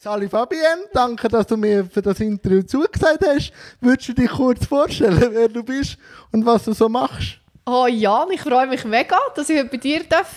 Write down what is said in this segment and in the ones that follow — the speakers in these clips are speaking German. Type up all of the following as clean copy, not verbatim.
Sali Fabienne, danke, dass du mir für das Interview zugesagt hast. Würdest du dich kurz vorstellen, wer du bist und was du so machst? Oh Jan, ich freue mich mega, dass ich heute bei dir sein darf.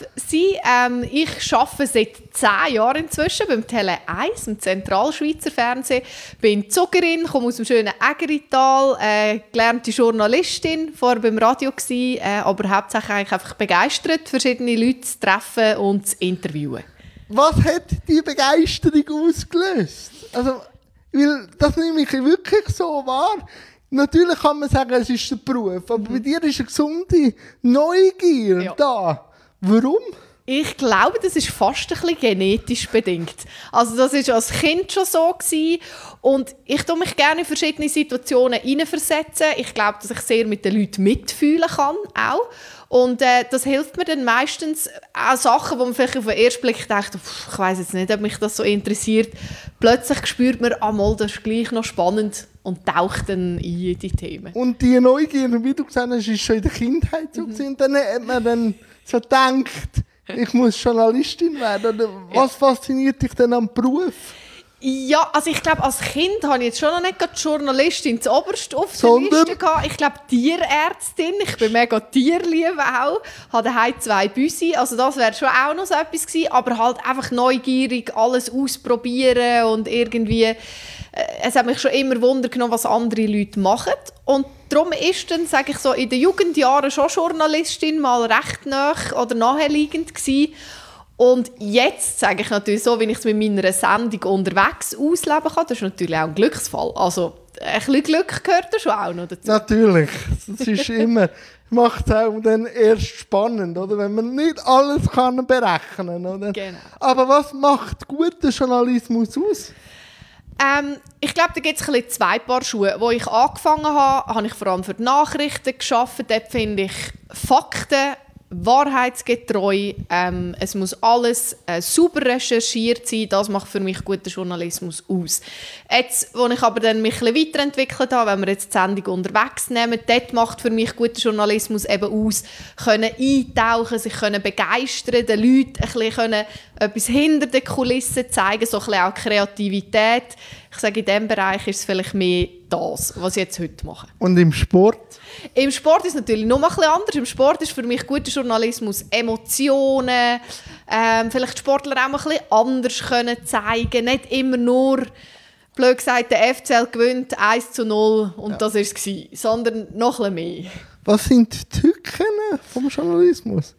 Ich arbeite seit 10 Jahren inzwischen beim Tele 1, im Zentralschweizer Fernsehen. Bin Zuckerin, komme aus dem schönen Ägerital, gelernte Journalistin, vorher beim Radio gewesen, aber hauptsächlich eigentlich einfach begeistert, verschiedene Leute zu treffen und zu interviewen. Was hat die Begeisterung ausgelöst? Also, weil das nehme ich wirklich so wahr. Natürlich kann man sagen, es ist der Beruf, aber bei dir ist eine gesunde Neugier da. Warum? Ich glaube, das ist fast ein bisschen genetisch bedingt. Also das war als Kind schon so gewesen. Und ich tue mich gerne in verschiedene Situationen hineinversetzen. Ich glaube, dass ich sehr mit den Leuten mitfühlen kann auch. Und das hilft mir dann meistens auch Sachen, wo man vielleicht auf den ersten Blick denkt, ich weiss jetzt nicht, ob mich das so interessiert. Plötzlich spürt man, das ist gleich noch spannend und taucht dann in die Themen. Und die Neugier, wie du gesagt hast, ist schon in der Kindheit so gewesen. Und dann hat man dann so gedacht, ich muss Journalistin werden. Oder was fasziniert dich denn am Beruf? Ja, also ich glaube, als Kind habe ich jetzt schon noch nicht die Journalistin zuoberst auf der Liste gehabt. Ich glaube, Tierärztin. Ich bin mega tierlieb auch. Habe daheim 2 Büsi. Also das wäre schon auch noch so etwas gewesen. Aber halt einfach neugierig, alles ausprobieren und irgendwie... Es hat mich schon immer Wunder genommen, was andere Leute machen. Und darum ist dann, sage ich so, in den Jugendjahren schon Journalistin mal recht nah oder naheliegend gewesen. Und jetzt sage ich natürlich so, wenn ich es mit meiner Sendung unterwegs ausleben kann, das ist natürlich auch ein Glücksfall. Also ein bisschen Glück gehört da schon auch noch dazu. Natürlich, das ist immer, macht es auch dann erst spannend, oder? Wenn man nicht alles kann berechnen, oder? Genau. Aber was macht guten Journalismus aus? Ich glaube, da gibt es ein bisschen 2 Paar Schuhe. Wo ich angefangen habe, habe ich vor allem für die Nachrichten gearbeitet. Dort finde ich Fakten wahrheitsgetreu. Es muss alles super recherchiert sein. Das macht für mich guten Journalismus aus. Jetzt, wo ich aber dann mich ein bisschen weiterentwickelt habe, wenn wir jetzt die Sendung unterwegs nehmen, dort macht für mich guter Journalismus eben aus, können eintauchen, sich können begeistern, den Leuten ein bisschen etwas hinter den Kulissen zeigen, so ein bisschen auch Kreativität. Ich sage, in diesem Bereich ist es vielleicht mehr das, was ich jetzt heute mache. Und im Sport? Im Sport ist es natürlich noch ein bisschen anders. Im Sport ist für mich guter Journalismus Emotionen, vielleicht Sportler auch mal ein bisschen anders können zeigen, nicht immer nur, blöd gesagt, der FCL gewinnt 1:0 und das war es, sondern noch ein bisschen mehr. Was sind die Tücken vom Journalismus?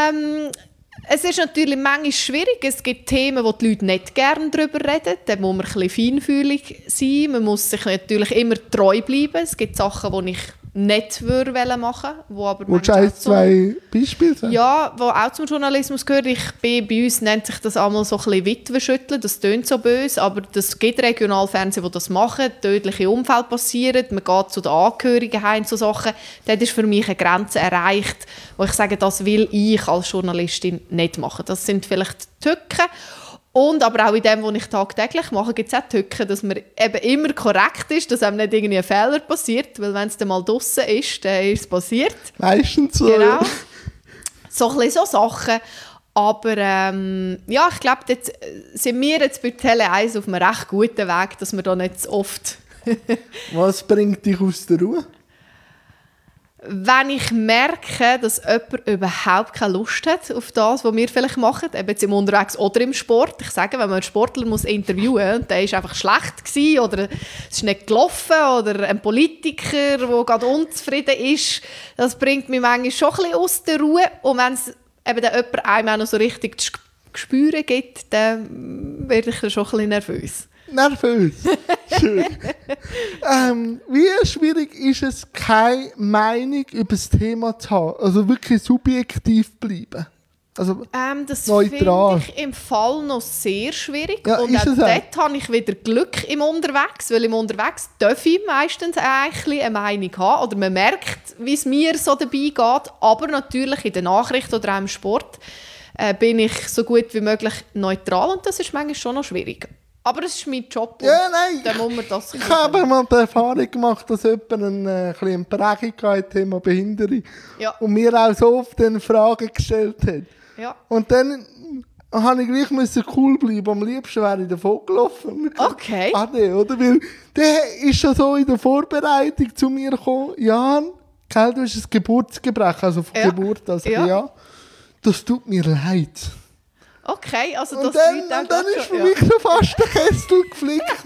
Es ist natürlich manchmal schwierig. Es gibt Themen, wo die Leute nicht gerne darüber reden. Da muss man ein bisschen feinfühlig sein. Man muss sich natürlich immer treu bleiben. Es gibt Sachen, die ich nicht machen würde. Willst du 1, 2 Beispiele sagen? Ja, wo auch zum Journalismus gehört. Bei uns nennt sich das einmal so ein bisschen Witwenschütteln. Das tönt so böse, aber es gibt Regionalfernsehen, die das machen. Tödliche Unfälle passieren, man geht zu den Angehörigen heim, so Sachen. Dort ist für mich eine Grenze erreicht, wo ich sage, das will ich als Journalistin nicht machen. Das sind vielleicht Tücken. Und aber auch in dem, was ich tagtäglich mache, gibt es auch Tücken, dass man eben immer korrekt ist, dass einem nicht irgendwie ein Fehler passiert, weil wenn es dann mal draussen ist, dann ist es passiert. Meistens so. Genau. So ein bisschen so Sachen. Aber ja, ich glaube, jetzt sind wir jetzt bei Tele 1 auf einem recht guten Weg, dass wir da nicht so oft... Was bringt dich aus der Ruhe? Wenn ich merke, dass jemand überhaupt keine Lust hat auf das, was wir vielleicht machen, eben jetzt im Unterwegs oder im Sport. Ich sage, wenn man einen Sportler muss interviewen muss, der war einfach schlecht gewesen, oder es ist nicht gelaufen, oder ein Politiker, der gerade unzufrieden ist, das bringt mich manchmal schon ein bisschen aus der Ruhe. Und wenn es eben jemand einem auch noch so richtig zu spüren gibt, dann werde ich dann schon ein bisschen nervös. Nervös. Schön. Wie schwierig ist es, keine Meinung über das Thema zu haben? Also wirklich subjektiv bleiben? Also das neutral. finde ich im Fall noch sehr schwierig. Ja, und auch dort habe ich wieder Glück im Unterwegs, weil im Unterwegs darf ich meistens eigentlich eine Meinung haben. Oder man merkt, wie es mir so dabei geht. Aber natürlich in den Nachrichten oder auch im Sport bin ich so gut wie möglich neutral. Und das ist manchmal schon noch schwierig. Aber es ist mein Job. Ja, nein. Dann muss man das ich habe mal die Erfahrung gemacht, dass jemand eine Prägung hatte, Thema Behinderung. Ja. Und mir auch so oft Fragen gestellt hat. Ja. Und dann habe ich gleich cool bleiben. Am liebsten wäre ich davon gelaufen. Okay. Ade, oder? Weil der ist schon so in der Vorbereitung zu mir gekommen. Jan, gell, du hast ein Geburtsgebrechen, also von Geburt. Also ja. Das tut mir leid. Okay, also das und dann ist für mich schon fast der Kessel geflickt.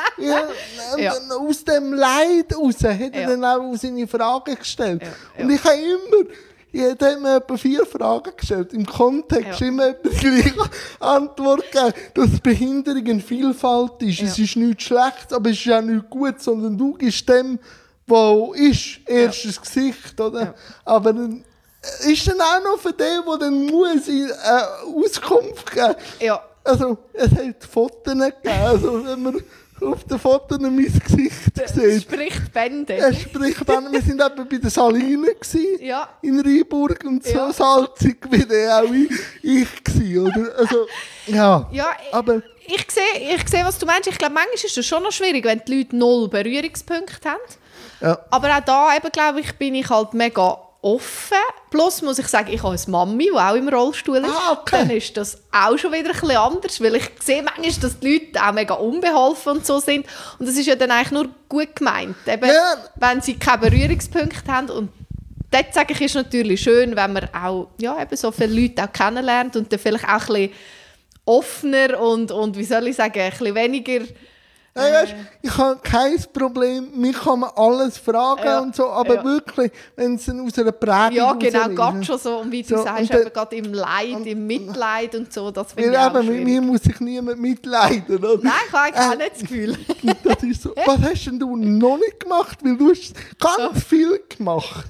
Aus dem Leid raus hat er dann auch seine Fragen gestellt. Und ich habe jeder hat mir etwa 4 Fragen gestellt. Im Kontext immer etwa die gleiche Antwort gegeben, dass Behinderung eine Vielfalt ist. Es ist nichts Schlechtes, aber es ist auch nichts Gutes, sondern du gibst dem, was ist, erstes Gesicht. Oder? Ja. Aber dann ist dann auch noch für den, der dann muss Auskunft geben. Ja. Also, es hat Fotos gegeben. Also, wenn man auf den Fotos mein Gesicht sieht. Spricht Bände. Wir waren eben bei den Salinen in Rheinburg und so salzig wie der auch ich war, oder? Also, aber ich sehe, was du meinst. Ich glaube, manchmal ist es schon noch schwierig, wenn die Leute 0 Berührungspunkte haben. Ja. Aber auch da eben, glaube ich, bin ich halt mega offen. Plus muss ich sagen, ich habe eine Mami, die auch im Rollstuhl ist. Okay. Dann ist das auch schon wieder ein bisschen anders, weil ich sehe manchmal, dass die Leute auch mega unbeholfen und so sind. Und das ist ja dann eigentlich nur gut gemeint, eben, wenn sie keine Berührungspunkte haben. Und dort sage ich, ist natürlich schön, wenn man auch eben so viele Leute auch kennenlernt und dann vielleicht auch ein bisschen offener und wie soll ich sagen, ein bisschen weniger... Weißt, ich habe kein Problem, mich kann man alles fragen und so, aber wirklich, wenn es aus einer Prägung ja, genau, geht schon so, und wie du sagst, eben gerade im Leid, im Mitleid und so, das finde ich auch schwierig. Mit mir muss sich niemand mitleiden, oder? Nein, ich habe eigentlich auch nicht das Gefühl. Das ist so. Was hast denn du noch nicht gemacht? Weil du hast ganz viel gemacht.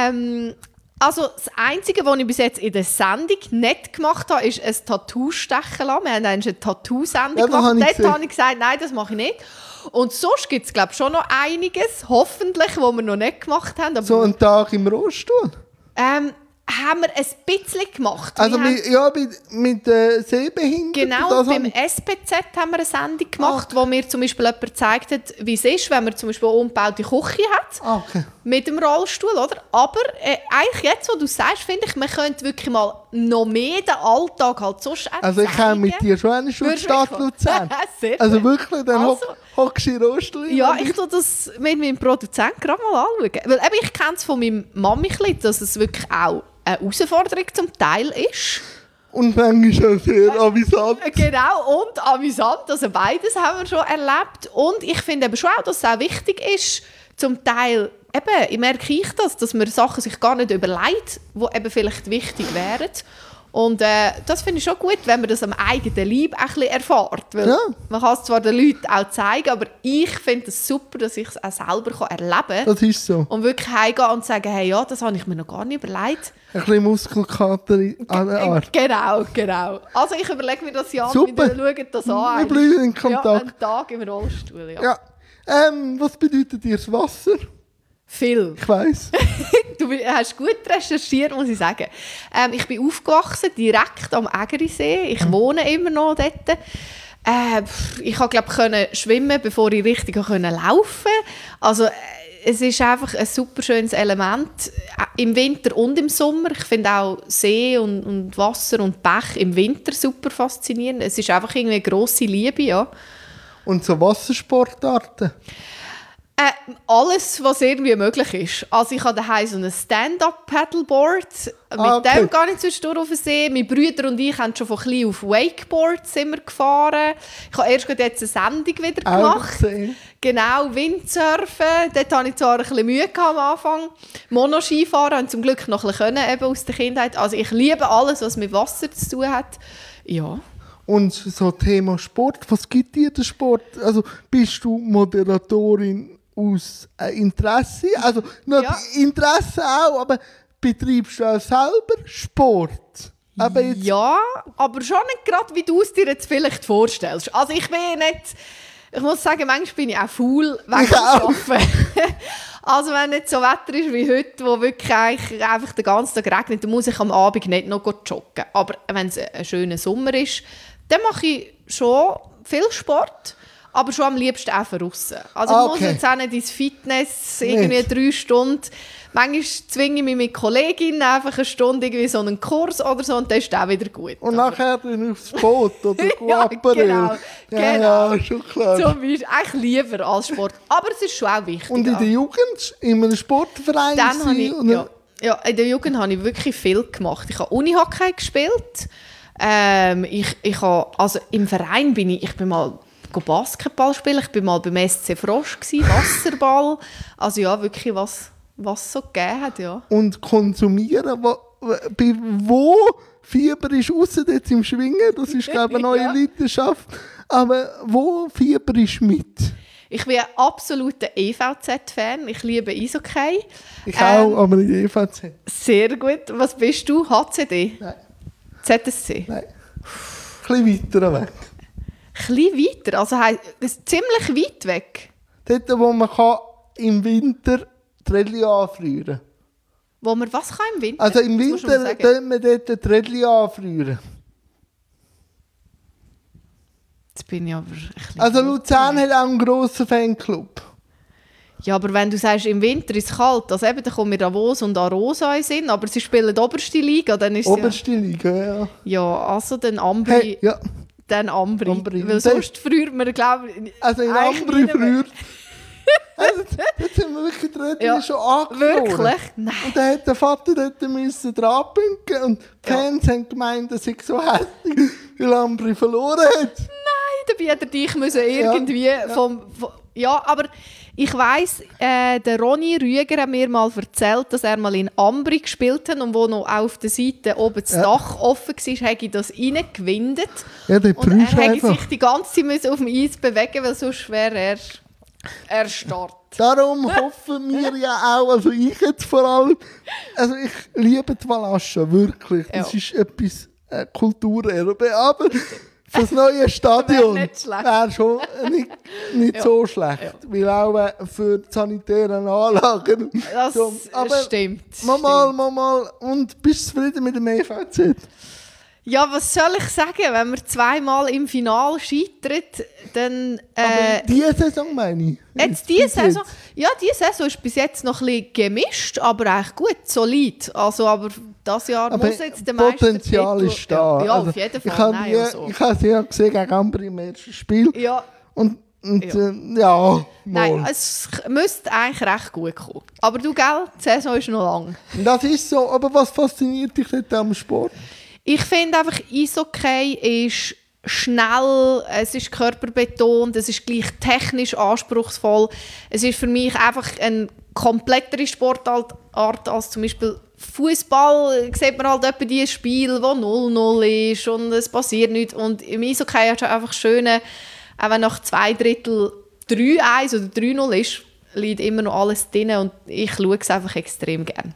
Also das Einzige, was ich bis jetzt in der Sendung nicht gemacht habe, ist ein Tattoo stechen lassen. Wir haben eine Tattoo-Sendung gemacht. Dort habe ich gesagt, nein, das mache ich nicht. Und sonst gibt es, glaube ich, schon noch einiges, hoffentlich, was wir noch nicht gemacht haben. Aber so einen Tag im Rollstuhl? Haben wir ein bisschen gemacht. Also mit Sehbehinderten? Genau, beim SPZ haben wir eine Sendung gemacht, wo mir zum Beispiel jemand gezeigt hat, wie es ist, wenn man zum Beispiel eine umgebaute Küche hat, mit dem Rollstuhl, oder? Aber eigentlich jetzt, wo du sagst, finde ich, man könnte wirklich mal noch mehr den Alltag halt so zeigen. Also ich komme mit dir schon eine Stadt Luzern. Also wirklich, dann hockst du in den Rollstuhl. Ja, ich tue das mit meinem Produzenten gerade mal anschauen. Weil ich kenne es von meinem Mami, dass es wirklich auch eine Herausforderung zum Teil ist. Und manchmal auch sehr amüsant. Genau, und amüsant. Also beides haben wir schon erlebt. Und ich finde eben schon auch, dass es auch wichtig ist, zum Teil, eben, merke ich das, dass man Sachen sich gar nicht überlegt, die eben vielleicht wichtig wären. Und das finde ich schon gut, wenn man das am eigenen Leib ein bisschen erfährt. Weil man kann es zwar den Leuten auch zeigen, aber ich finde es super, dass ich es auch selber erleben kann. Das ist so. Und wirklich heimgehen und sagen, hey, ja, das habe ich mir noch gar nicht überlegt. Ein bisschen Muskelkater an der Art. Genau. Also ich überlege mir das ja an, wir schauen das an. Wir bleiben in Kontakt. Ja, einen Tag im Rollstuhl, ja. Was bedeutet dir das Wasser? Viel. Ich weiss. Du hast gut recherchiert, muss ich sagen. Ich bin aufgewachsen, direkt am Ägerisee. Ich wohne immer noch dort. Ich konnte schwimmen, bevor ich richtig laufen konnte. Also, es ist einfach ein super schönes Element. Im Winter und im Sommer. Ich finde auch See und Wasser und Bach im Winter super faszinierend. Es ist einfach irgendwie eine grosse Liebe, ja. Und so Wassersportarten? Alles, was irgendwie möglich ist. Also ich habe daheim so ein Stand-up-Paddleboard. Mit dem gar nicht zwischendurch auf den See. Meine Brüder und ich haben schon von klein auf Wakeboards immer gefahren. Ich habe erst jetzt eine Sendung wieder gemacht. Genau, Windsurfen. Dort hatte ich zwar ein bisschen Mühe am Anfang. Monoskifahren und zum Glück noch ein bisschen eben aus der Kindheit. Also ich liebe alles, was mit Wasser zu tun hat. Ja. Und so Thema Sport, was gibt dir der Sport? Also bist du Moderatorin aus Interesse? Also Interesse auch, aber betreibst du auch selber Sport? Aber ja, aber schon nicht gerade, wie du es dir jetzt vielleicht vorstellst. Also ich muss sagen, manchmal bin ich auch faul wegen dem Arbeiten. Also wenn nicht so Wetter ist wie heute, wo wirklich einfach den ganzen Tag regnet, dann muss ich am Abend nicht noch joggen. Aber wenn es ein schöner Sommer ist, dann mache ich schon viel Sport. Aber schon am liebsten auch von aussen. Also ich muss jetzt auch nicht ins Fitness, irgendwie 3 Stunden. Manchmal zwinge ich mich mit Kolleginnen einfach eine Stunde irgendwie so einen Kurs oder so und dann ist auch wieder gut. Und nachher dann aufs Boot oder ja, genau. Ja, schon klar. Zum Beispiel, eigentlich lieber als Sport. Aber es ist schon auch wichtig. Und in der Jugend, in einem Sportverein? Ja, in der Jugend habe ich wirklich viel gemacht. Ich habe Unihockey gespielt. Also im Verein bin ich bin mal Basketball spielen. Ich bin mal beim SC Frosch gewesen, Wasserball. Also ja, wirklich was es so gegeben hat, ja. Und konsumieren, bei wo Fieber ist, ausser jetzt im Schwingen, das ist glaube ich eine neue Leidenschaft, aber wo Fieber ist mit? Ich bin ein absoluter EVZ-Fan, ich liebe Eishockey. Ich auch, aber nicht EVZ. Sehr gut. Was bist du? HCD? Nein. ZSC? Nein. Ein bisschen weiter weg. Ein bisschen weiter? Also ziemlich weit weg? Dort, wo man im Winter die Rallye anfrieren. Wo man was kann im Winter? Also im Winter können wir dort die Rallye anfrieren. Jetzt bin ich aber ein bisschen also Luzern hat auch einen grossen Fanclub. Ja, aber wenn du sagst, im Winter ist es kalt, also eben, dann kommen wir Davos und Arosa in Sinn, aber sie spielen die oberste Liga, dann ist Oberste Liga, ja. Ja, also dann Ambri. Hey, ja. Dann Ambri. Weil sonst früher man, glaube ich... Also in Ambri früher... Also, jetzt sind wir wirklich die Rallye schon angefroren. Wirklich? Nein. Und dann hat der Vater dort dranpünken und die Fans haben gemeint, dass ich so hässlich, weil Ambri verloren hat. Nein, dabei hätte er dich irgendwie Ja, aber ich weiss, der Ronny Rüeger hat mir mal erzählt, dass er mal in Ambri gespielt hat und wo noch auf der Seite oben das Dach offen war, habe ich das reingewindet. Ja, der und er musste sich die ganze Zeit auf dem Eis bewegen, weil sonst wäre er starrt. Darum hoffen wir ja auch, also ich jetzt vor allem, also ich liebe die Valascha, wirklich. Das ist etwas Kulturerbe, aber für das neue Stadion wäre schon nicht so schlecht. Ja. Weil auch für die sanitären Anlagen. Das stimmt. Mal. Und bist du zufrieden mit dem EVZ? Ja, was soll ich sagen? Wenn wir 2-mal im Finale scheitern, dann... aber diese Saison meine ich. Jetzt diese Saison? Ja, diese Saison ist bis jetzt noch ein bisschen gemischt, aber eigentlich gut, solid. Also, aber dieses Jahr aber muss jetzt der Potenzial ist da. Ja, also, auf jeden Fall. Ich habe sie ja gesehen gegen Ambri im ersten Spiel. Ja. Und Nein, es müsste eigentlich recht gut kommen. Aber du, gell, die Saison ist noch lang. Das ist so, aber was fasziniert dich nicht am Sport? Ich finde einfach, Eishockey ist schnell, es ist körperbetont, es ist gleich technisch anspruchsvoll. Es ist für mich einfach eine komplettere Sportart als zum Beispiel Fußball. Sieht man halt etwa dieses Spiel, wo 0-0 ist und es passiert nichts. Und im Eishockey ist es einfach schön, auch wenn nach 2/3 3-1 oder 3-0 ist, liegt immer noch alles drin und ich schaue es einfach extrem gerne.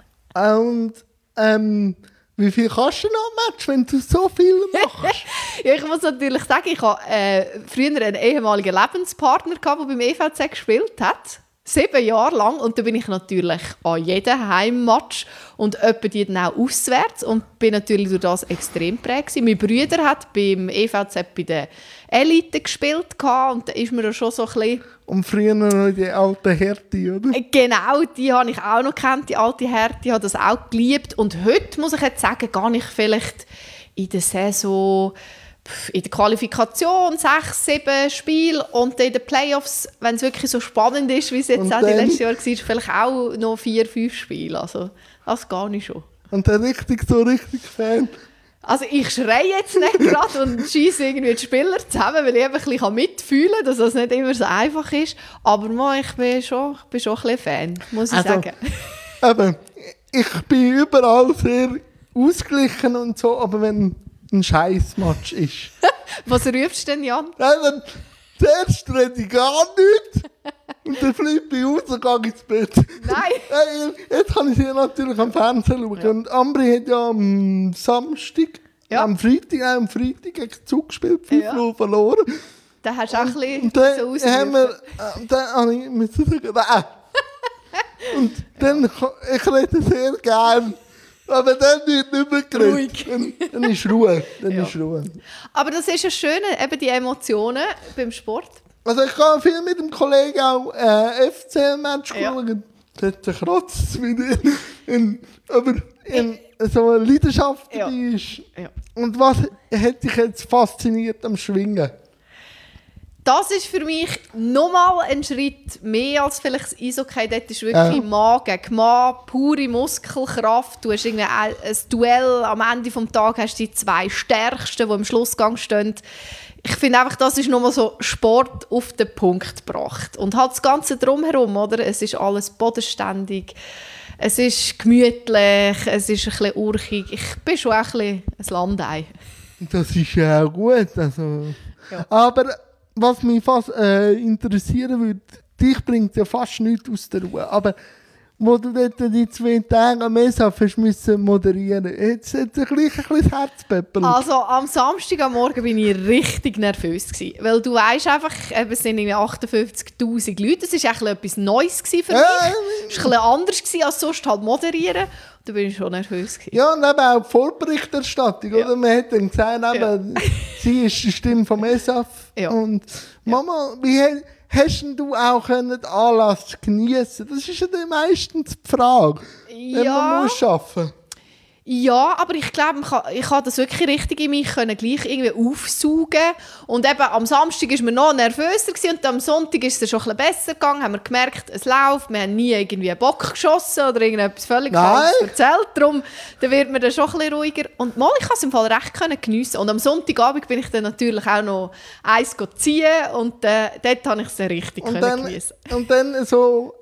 Und wie viel kannst du noch im Match, wenn du so viel machst? Ja, ich muss natürlich sagen, ich hatte früher einen ehemaligen Lebenspartner, der beim EVZ gespielt hat. 7 Jahre lang. Und da bin ich natürlich an jedem Heimmatch und etwa die dann auch auswärts und bin natürlich durch das extrem geprägt. Mein Bruder hat beim EVZ bei der Elite gespielt und da ist mir da schon so ein bisschen... Und früher noch die alte Härte, oder? Genau, die habe ich auch noch gekannt, die alte Härte, die habe das auch geliebt. Und heute, muss ich jetzt sagen, gar nicht vielleicht in der Saison, in der Qualifikation 6-7 Spiele und in den Playoffs, wenn es wirklich so spannend ist, wie es jetzt auch die letzte Jahr war, vielleicht auch noch 4-5 Spiele. Also das gar nicht schon. Und der richtig Fan? Also ich schreie jetzt nicht gerade und scheisse irgendwie die Spieler zusammen, weil ich eben ein bisschen mitfühlen kann, dass das nicht immer so einfach ist. Aber ich bin schon ein bisschen Fan, muss ich sagen. Eben, ich bin überall sehr ausgeglichen und so, aber wenn ein Scheissmatch ist. Was rufst du denn, Jan? Nein, zuerst rede ich gar nichts. Und dann flippe ich raus und gehe ins Bett. Nein! Jetzt kann ich sie natürlich am Fernsehen schauen. Ja. Und Ambri hat ja am Samstag, am Freitag gegen Zug gespielt, 5-0 verloren. Da hast du auch ein bisschen so ausgerufen. Dann habe ich müssen sagen, nein. Und dann, ich rede sehr gern. Aber dann wird nicht mehr geredet. Dann ist Ruhe. Ist Ruhe. Aber das ist ja schön, eben die Emotionen beim Sport. Also ich gehe viel mit dem Kollegen auch FCL-Match Ja. schauen. Das kratzt wieder aber so eine Leidenschaft Ja. ist. Ja. Und was hat dich jetzt fasziniert am Schwingen? Das ist für mich nochmal ein Schritt mehr als vielleicht das Eishockey. Dort ist wirklich Mann gegen Mann, pure Muskelkraft. Du hast irgendwie ein Duell, am Ende des Tages hast du die 2 Stärksten, die im Schlussgang stehen. Ich finde einfach, das ist nochmal so Sport auf den Punkt gebracht. Und halt das Ganze drumherum, oder? Es ist alles bodenständig, es ist gemütlich, es ist ein bisschen urchig. Ich bin schon ein bisschen ein Landei. Das ist ja auch gut. Also. Ja. Aber was mich fast interessieren würde, dich bringt ja fast nichts aus der Ruhe. Aber wo du dort die 2 Tage am Messaf hast müssen moderieren, jetzt hat es gleich ein bisschen das Herzpeppel. Also am Samstag am Morgen bin ich richtig nervös gewesen, weil du weißt einfach, es sind irgendwie 58'000 Leute. Das war etwas Neues für mich. Es war ein bisschen anders gewesen, als sonst halt moderieren. Da bin ich schon nervös gewesen. Ja, und eben auch die Vollberichterstattung, oder? Man hat dann gesehen, eben, sie ist die Stimme vom Messaf. Ja. Und Mama, wie hast denn du auch den Anlass genießen? Das ist ja dann meistens die Frage, wenn man muss arbeiten. Ja, aber ich glaube, ich konnte das wirklich richtig in mich gleich irgendwie aufsaugen. Und eben am Samstag war man noch nervöser gewesen, und am Sonntag ist es schon ein bisschen besser gegangen. Haben wir gemerkt, es läuft. Wir haben nie irgendwie einen Bock geschossen oder irgendetwas völlig Falsches erzählt. Darum wird man dann schon ein bisschen ruhiger. Und mal, ich konnte es im Fall recht geniessen. Und am Sonntagabend bin ich dann natürlich auch noch eins ziehen. Und dort habe ich es dann richtig geniessen. Und dann so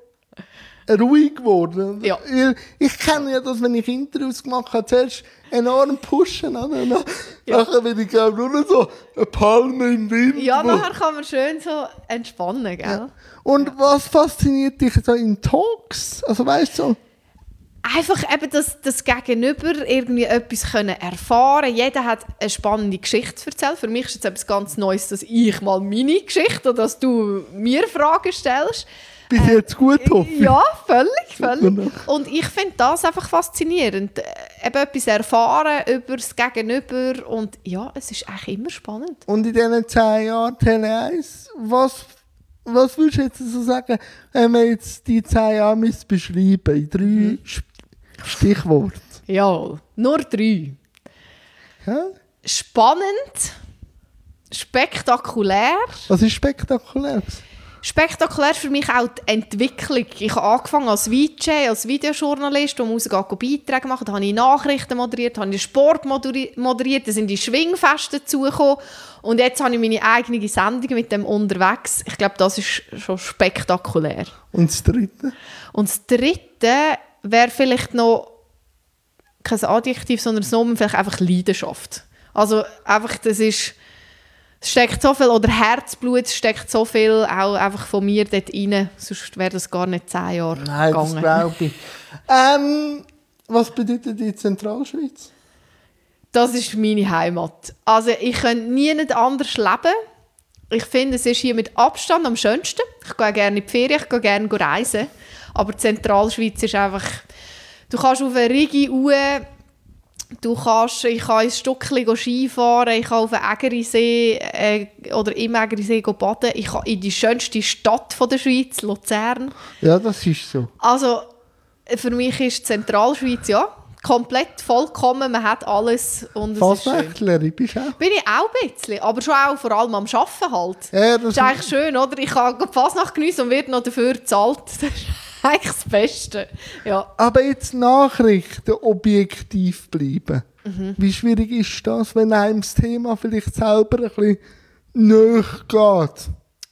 ruhig geworden. Ja. Ich kenne ja das, wenn ich Interviews gemacht habe, zuerst enorm pushen. Nachher bin ich glaube nur noch so eine Palme im Wind. Ja, nachher kann man schön so entspannen, gell? Ja. Und was fasziniert dich so in Talks? Also weißt du so? Einfach eben das Gegenüber irgendwie etwas erfahren können. Jeder hat eine spannende Geschichte zu erzählen. Für mich ist es etwas ganz Neues, dass ich mal meine Geschichte oder dass du mir Fragen stellst. Bis jetzt gut, hoffe ich. Ja, völlig. Und ich finde das einfach faszinierend. Eben etwas erfahren über das Gegenüber. Und ja, es ist eigentlich immer spannend. Und in diesen 10 Jahren Tele 1, was würdest du jetzt so sagen, wenn wir jetzt die 10 Jahre beschreiben in 3 Stichworte? Ja, nur 3. Ja? Spannend, spektakulär. Was ist spektakulär? Spektakulär für mich auch die Entwicklung. Ich habe angefangen als VJ, als Videojournalist, wo man Beiträge machen. Da habe ich Nachrichten moderiert, habe ich Sport moderiert, da sind die Schwingfeste dazugekommen. Und jetzt habe ich meine eigene Sendung mit dem unterwegs. Ich glaube, das ist schon spektakulär. Und das Dritte? Und das Dritte wäre vielleicht noch kein Adjektiv, sondern das Nomen vielleicht einfach Leidenschaft. Also einfach, es steckt so viel, oder Herzblut, es steckt so viel auch einfach von mir dort rein. Sonst wäre das gar nicht 10 Jahre gegangen. Nein, das glaube ich. Was bedeutet die Zentralschweiz? Das ist meine Heimat. Also ich könnte nie anders leben. Ich finde, es ist hier mit Abstand am schönsten. Ich gehe gerne in die Ferien, ich gehe gerne reisen. Aber die Zentralschweiz ist einfach... Du kannst auf eine Rigi rauf, ich kann ins Stückchen Skifahren, ich kann auf den Ägerisee oder im Ägerisee baden, ich kann in die schönste Stadt der Schweiz, Luzern. Ja, das ist so. Also für mich ist die Zentralschweiz komplett vollkommen, man hat alles und es ist schön. Bist du auch? Bin ich auch ein bisschen, aber schon auch vor allem am Arbeiten halt. Ja, das ist eigentlich schön, oder? Ich kann die Fasnacht geniessen und werde noch dafür bezahlt. Das ist eigentlich das Beste. Ja. Aber jetzt Nachrichten objektiv bleiben. Wie schwierig ist das, wenn einem das Thema vielleicht selber ein bisschen näher geht?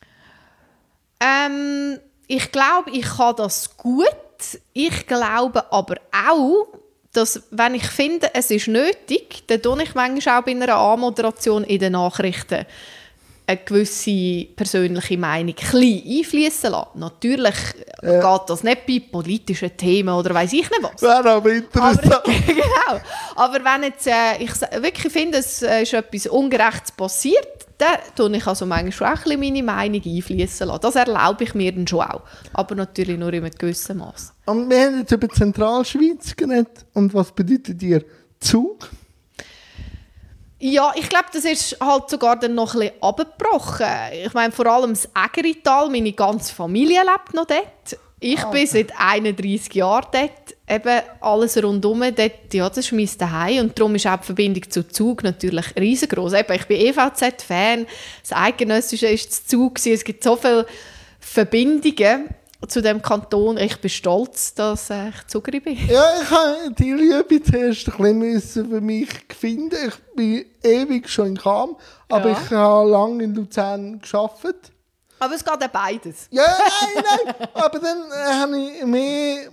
Ich glaube, ich kann das gut. Ich glaube aber auch, dass, wenn ich finde, es ist nötig, dann tue ich manchmal auch bei einer Anmoderation in den Nachrichten eine gewisse persönliche Meinung klein einfließen lassen. Natürlich geht das nicht bei politischen Themen oder weiss ich nicht was. Wäre aber interessant. Genau. Aber wenn jetzt, ich wirklich finde, es ist etwas Ungerechtes passiert, dann tue ich also manchmal schon auch ein bisschen meine Meinung einfließen lassen. Das erlaube ich mir dann schon auch. Aber natürlich nur in einem gewissen Maß. Und wir haben jetzt über die Zentralschweiz geredet. Und was bedeutet dir Zug? Ja, ich glaube, das ist halt sogar dann noch ein bisschen abgebrochen. Ich meine, vor allem das Ägerital, meine ganze Familie lebt noch dort. Ich bin seit 31 Jahren dort. Eben alles rundum dort, ja, das ist mein Zuhause. Und darum ist auch die Verbindung zu Zug natürlich riesengroß. Eben, ich bin EVZ-Fan. Das Eidgenössische war das Zug. Es gibt so viele Verbindungen zu dem Kanton. Ich bin stolz, dass ich Zugerin bin. Ja, ich habe die Liebe zuerst ein bisschen für mich finden. Ich bin ewig schon in Cham, aber ich habe lange in Luzern gearbeitet. Aber es geht auch beides. Ja, nein. Aber dann habe ich mehr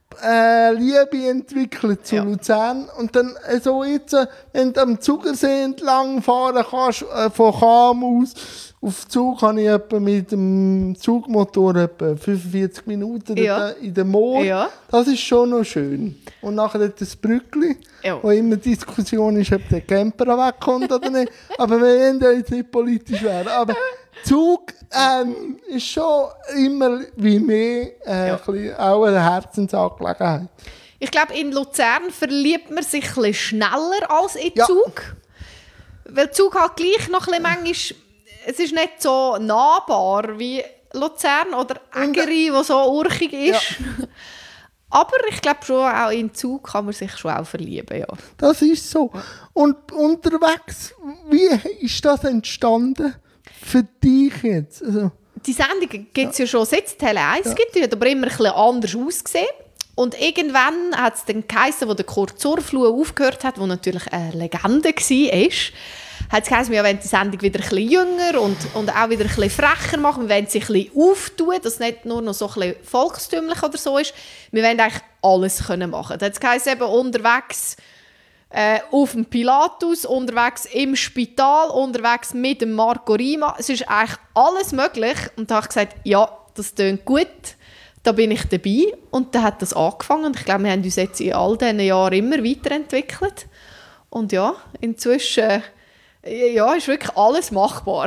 Liebe entwickelt zu Luzern. Und dann so jetzt, wenn du am Zugersee entlang fahren kannst, von Cham aus, auf Zug kann ich etwa mit dem Zugmotor etwa 45 Minuten in der Moor. Ja. Das ist schon noch schön. Und nachher das Brückli, wo immer Diskussion ist, ob der Camper wegkommt oder nicht. Aber wir wollen ja jetzt nicht politisch werden. Aber Zug ist schon immer wie mehr auch eine Herzensangelegenheit. Ich glaube, in Luzern verliebt man sich ein bisschen schneller als in Zug. Weil Zug halt gleich noch ein bisschen manchmal, es ist nicht so nahbar wie Luzern oder Ägeri, wo so urchig ist. Ja. Aber ich glaube schon, auch in Zug kann man sich schon auch verlieben. Ja. Das ist so. Und unterwegs, wie ist das entstanden für dich jetzt? Also, die Sendung gibt es ja schon, seit es Tele 1 gibt, die hat aber immer ein bisschen anders ausgesehen. Und irgendwann hat es dann geheißen, wo der Kurt Zurfluh aufgehört hat, der natürlich eine Legende war, hat es geheißen, wir wollen die Sendung wieder ein bisschen jünger und auch wieder ein bisschen frecher machen. Wir wollen sie ein bisschen auftun, dass es nicht nur noch so ein bisschen volkstümlich oder so ist. Wir wollen eigentlich alles machen. Da hat es geheißen, eben unterwegs auf dem Pilatus, unterwegs im Spital, unterwegs mit dem Marco Rima. Es ist eigentlich alles möglich. Und da habe ich gesagt, ja, das klingt gut. Da bin ich dabei. Und dann hat das angefangen. Und ich glaube, wir haben uns jetzt in all diesen Jahren immer weiterentwickelt. Und ja, inzwischen ist wirklich alles machbar.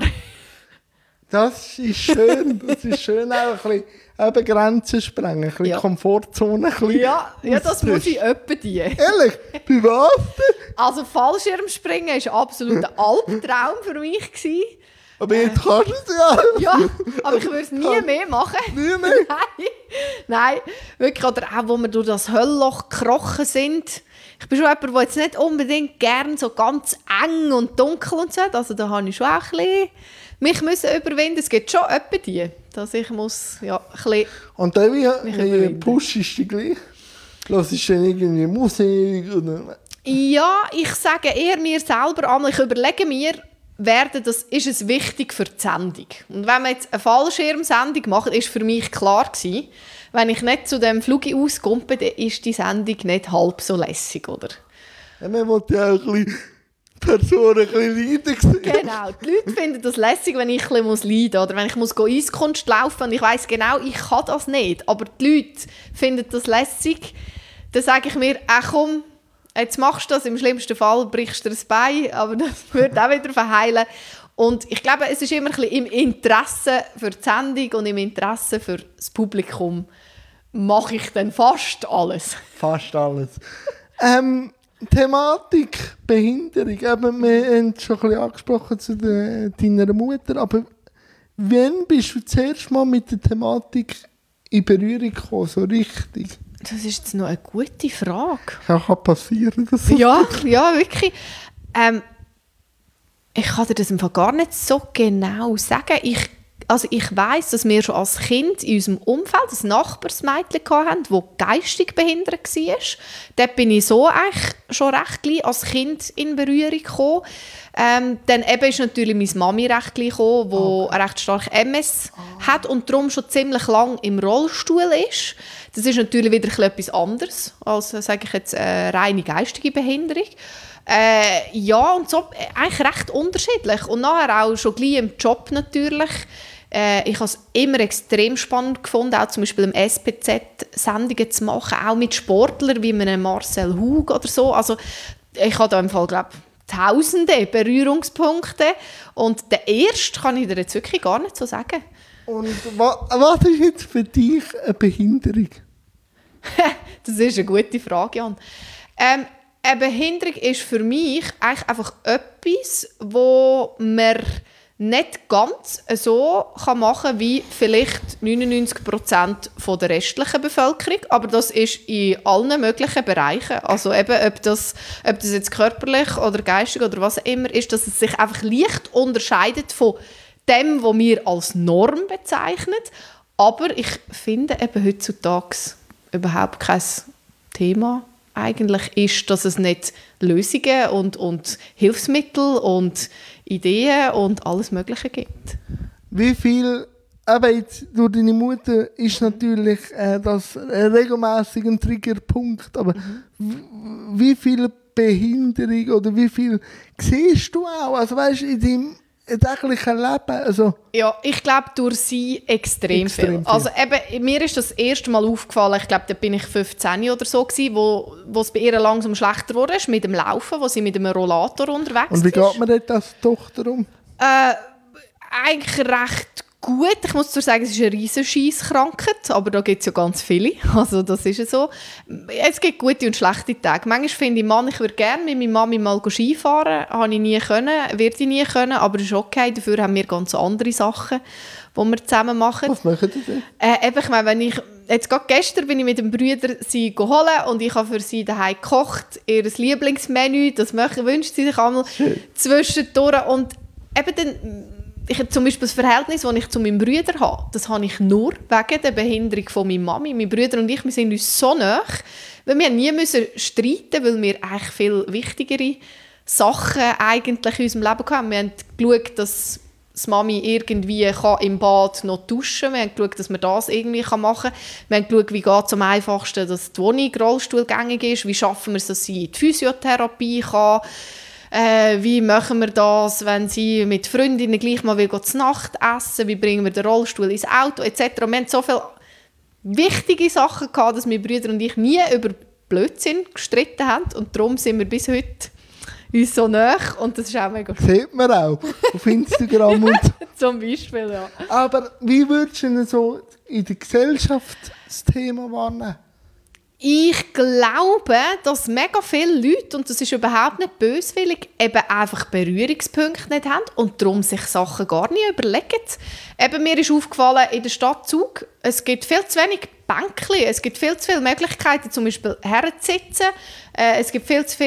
Das ist schön. Das ist schön, auch ein bisschen Grenzen sprengen, ein bisschen Komfortzone. Ein bisschen ja, das muss ich öppe die. Ehrlich? Bei was? Also Fallschirmspringen war absolut ein Albtraum für mich. Aber jetzt kannst du es ja. Ja, aber ich würde es nie mehr machen. Nie mehr? Nein, wirklich. Oder auch, wo wir durch das Höllloch gekrochen sind. Ich bin schon jemand, der jetzt nicht unbedingt gerne so ganz eng und dunkel und so. Also da habe ich schon auch ein bisschen mich überwinden. Es gibt schon etwa die, dass ich muss ein bisschen. Und dann wie pushst du gleich? Hörst du dann irgendwie Musik? Oder? Ja, ich sage eher mir selber an. Ich überlege mir, ist es wichtig für die Sendung. Und wenn wir jetzt eine Fallschirmsendung machen, ist für mich klar gewesen, wenn ich nicht zu dem Flug auskomme, dann ist die Sendung nicht halb so lässig, oder? Ja, man will ja auch ein bisschen Personen ein bisschen leiden sehen. Genau, die Leute finden das lässig, wenn ich ein bisschen leiden muss. Oder wenn ich Eiskunst laufen muss und ich weiss genau, ich kann das nicht. Aber die Leute finden das lässig. Dann sage ich mir, komm, jetzt machst du das, im schlimmsten Fall brichst du das Bein, aber das wird auch wieder verheilen. Und ich glaube, es ist immer ein bisschen im Interesse für die Sendung und im Interesse für das Publikum mache ich dann fast alles. Fast alles. Thematik Behinderung. Wir haben schon ein bisschen angesprochen zu deiner Mutter, aber wann bist du zuerst mal mit der Thematik in Berührung gekommen, so richtig? Das ist jetzt noch eine gute Frage. Ja, kann passieren. Das ja, wirklich. Ich kann dir das im Fall gar nicht so genau sagen. Ich weiss, dass wir schon als Kind in unserem Umfeld ein Nachbarsmädchen hatten, das geistig behindert war. Dort bin ich so eigentlich schon recht gleich als Kind in Berührung gekommen. Dann eben ist natürlich meine Mami recht gleich gekommen, die recht stark MS hat und darum schon ziemlich lang im Rollstuhl ist. Das ist natürlich wieder etwas anderes als, sage ich jetzt, reine geistige Behinderung. Und so eigentlich recht unterschiedlich. Und nachher auch schon gleich im Job natürlich. Ich habe es immer extrem spannend gefunden, auch zum Beispiel im SPZ Sendungen zu machen, auch mit Sportlern wie einem Marcel Hug oder so. Also ich habe da im Fall, glaube ich, Tausende Berührungspunkte. Und der erste kann ich dir jetzt wirklich gar nicht so sagen. Und was ist jetzt für dich eine Behinderung? Das ist eine gute Frage, Jan. eine Behinderung ist für mich eigentlich einfach etwas, wo man nicht ganz so machen kann wie vielleicht 99% der restlichen Bevölkerung, aber das ist in allen möglichen Bereichen. Also eben, ob das jetzt körperlich oder geistig oder was auch immer ist, dass es sich einfach leicht unterscheidet von dem, was wir als Norm bezeichnen. Aber ich finde eben heutzutage überhaupt kein Thema eigentlich ist, dass es nicht Lösungen und Hilfsmittel und Ideen und alles Mögliche gibt. Wie viel, aber jetzt durch deine Mutter ist natürlich das regelmäßig ein Triggerpunkt, aber wie viel Behinderung oder wie viel siehst du auch, also weißt du, in deinem täglichen Leben? Also ja, ich glaube, durch sie extrem viel. Also eben, mir ist das erste Mal aufgefallen, ich glaube, da bin ich 15 oder so gewesen, wo es bei ihr langsam schlechter wurde, mit dem Laufen, wo sie mit einem Rollator unterwegs ist. Und wie geht man dort als Tochter um? Eigentlich recht gut. Ich muss zwar sagen, es ist eine riesen Scheisskrankheit, aber da gibt es ja ganz viele. Also das ist ja so. Es gibt gute und schlechte Tage. Manchmal finde ich, Mann, ich würde gerne mit meiner Mami mal Skifahren. Habe ich nie können, werde ich nie können, aber das ist okay. Dafür haben wir ganz andere Sachen, die wir zusammen machen. Was machen die denn? Ich meine, jetzt gerade gestern bin ich mit dem Bruder sie geholt und ich habe für sie daheim gekocht, ihr Lieblingsmenü, das wünscht sie sich einmal zwischendurch. Und eben dann, ich habe zum Beispiel das Verhältnis, das ich zu meinem Bruder habe, das habe ich nur wegen der Behinderung von meiner Mami. Mein Bruder und ich, wir sind uns so nahe, weil wir nie müssen streiten, weil wir eigentlich viel wichtigere Sachen eigentlich in unserem Leben hatten. Wir haben geschaut, dass die Mami irgendwie im Bad noch duschen kann. Wir haben geschaut, dass man das irgendwie machen kann. Wir haben geschaut, wie geht es am einfachsten, dass die Wohnung rollstuhlgängig ist. Wie schaffen wir es, dass sie in die Physiotherapie kann. Wie machen wir das, wenn sie mit Freundinnen gleich mal zu Nacht essen? Wie bringen wir den Rollstuhl ins Auto etc. Wir hatten so viele wichtige Sachen gehabt, dass meine Brüder und ich nie über Blödsinn gestritten haben. Und darum sind wir bis heute uns so nahe. Und das ist auch mega schön. Sieht man auch auf Instagram und zum Beispiel, ja. Aber wie würdest du denn so in der Gesellschaft das Thema wahrnehmen? Ich glaube, dass mega viele Leute, und das ist überhaupt nicht böswillig, eben einfach Berührungspunkte nicht haben und darum sich Sachen gar nicht überlegen. Eben, mir ist aufgefallen, in der Stadt Zug, es gibt viel zu wenig Bänkchen, es gibt viel zu viele Möglichkeiten, zum Beispiel herzusitzen. Es gibt viel zu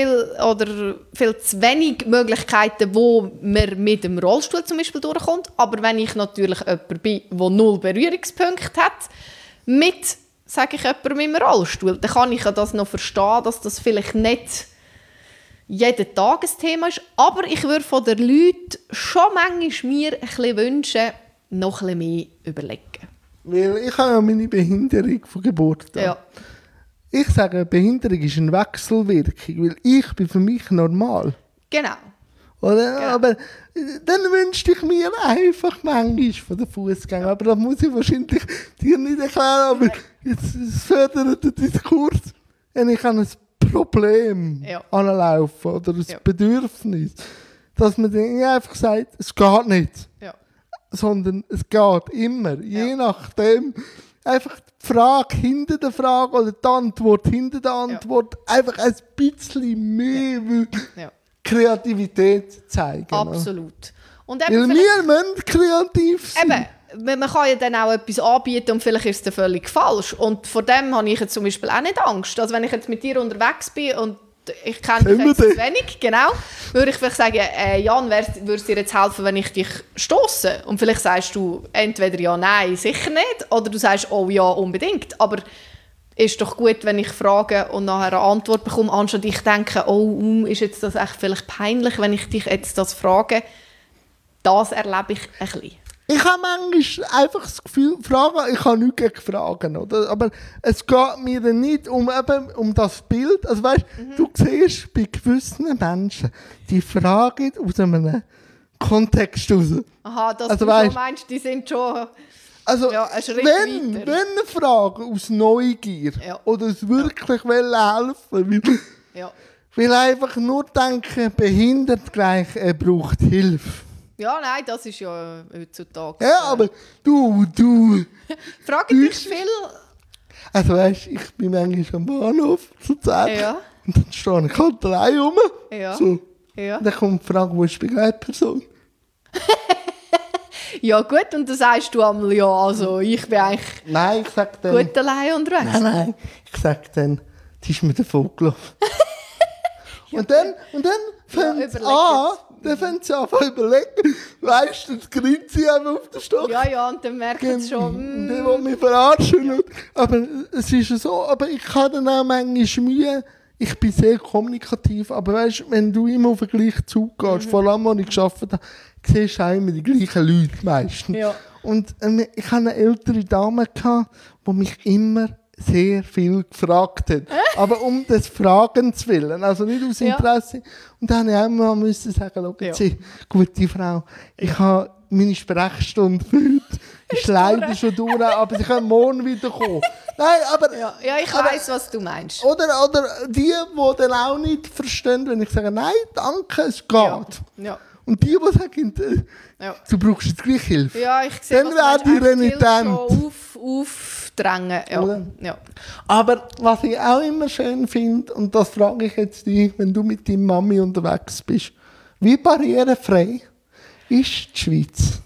wenig Möglichkeiten, wo man mit dem Rollstuhl zum Beispiel durchkommt. Aber wenn ich natürlich jemand bin, der 0 Berührungspunkte hat, mit sage ich jemandem im Rollstuhl, dann kann ich das noch verstehen, dass das vielleicht nicht jeden Tag ein Thema ist. Aber ich würde von den Leuten schon manchmal mir ein bisschen wünschen, noch ein bisschen mehr überlegen. Weil ich habe ja meine Behinderung von Geburt an. Ja. Ich sage, Behinderung ist eine Wechselwirkung, weil ich bin für mich normal. Genau. Oder? Ja. Aber dann wünschte ich mir einfach manchmal von den Fußgängern. Aber das muss ich wahrscheinlich dir nicht erklären. Aber es fördert den Diskurs. Wenn ich an ein Problem anlaufe oder ein Bedürfnis, dass man dann einfach sagt, es geht nicht. Ja. Sondern es geht immer. Je nachdem. Einfach die Frage hinter der Frage oder die Antwort hinter der Antwort einfach ein bisschen mehr Kreativität zeigen. Absolut. Und weil wir müssen kreativ sein. Eben, man kann ja dann auch etwas anbieten und vielleicht ist es dann völlig falsch. Und vor dem habe ich jetzt zum Beispiel auch nicht Angst. Also wenn ich jetzt mit dir unterwegs bin und ich kenne dich jetzt zu wenig, genau, würde ich vielleicht sagen, Jan, würde es dir jetzt helfen, wenn ich dich stosse? Und vielleicht sagst du entweder ja, nein, sicher nicht, oder du sagst, oh ja, unbedingt. Aber ist doch gut, wenn ich frage und nachher eine Antwort bekomme, anstatt ich denke, oh, ist jetzt das echt vielleicht peinlich, wenn ich dich jetzt das frage. Das erlebe ich ein bisschen. Ich habe manchmal einfach das Gefühl, ich habe nichts gegen Fragen, oder? Aber es geht mir dann nicht um das Bild. Also weißt, du siehst bei gewissen Menschen, die fragen aus einem Kontext raus. Aha, dass also, du so meinst, die sind schon einen Schritt weiter. Wenn eine Frage aus Neugier oder es wirklich helfen will einfach nur denken, behindert gleich, er braucht Hilfe. Ja, nein, das ist ja heutzutage. Ja, aber du. Frage dich viel. Also weißt, ich bin manchmal am Bahnhof zur Zeit. Ja. Und dann stehe ich halt allein rum. Ja. So. Ja. Dann kommt die Frage, wo ist die Begleitperson? Ja gut, und dann sagst du einmal, ja, also ich bin eigentlich Nein, ich sage dann... gut allein unterwegs. Nein, ich sage dann, die ist mir davon gelaufen. Und dann fängt es an, dann fängt sie an zu überlegen, weißt du, das grinst sie einfach auf den Stock. Ja, und dann merkt es schon, Der will mich verarschen. Ja. Aber es ist ja so, aber ich habe dann auch manchmal Mühe. Ich bin sehr kommunikativ, aber weißt, wenn du immer auf den gleichen Zug gehst, vor allem, als ich gearbeitet habe, siehst du auch immer die gleichen Leute meistens. Ja. Und ich hatte eine ältere Dame, die mich immer sehr viel gefragt hat. Aber um des Fragens willen, also nicht aus Interesse. Und dann musste ich auch immer sagen, Sie, gute Frau, ich habe meine Sprechstunde gefühlt. Ist leider schon durch, aber sie können morgen wieder kommen. Nein, aber... Ja, ich weiss, was du meinst. Oder die dann auch nicht verstehen, wenn ich sage, nein, danke, es geht. Ja. Und die sagen, du brauchst jetzt gleich Hilfe. Ja, ich sehe, dann wäre die renitent. Aufdrängen. Ja. Aber was ich auch immer schön finde, und das frage ich jetzt dich, wenn du mit deiner Mami unterwegs bist, wie barrierefrei ist die Schweiz?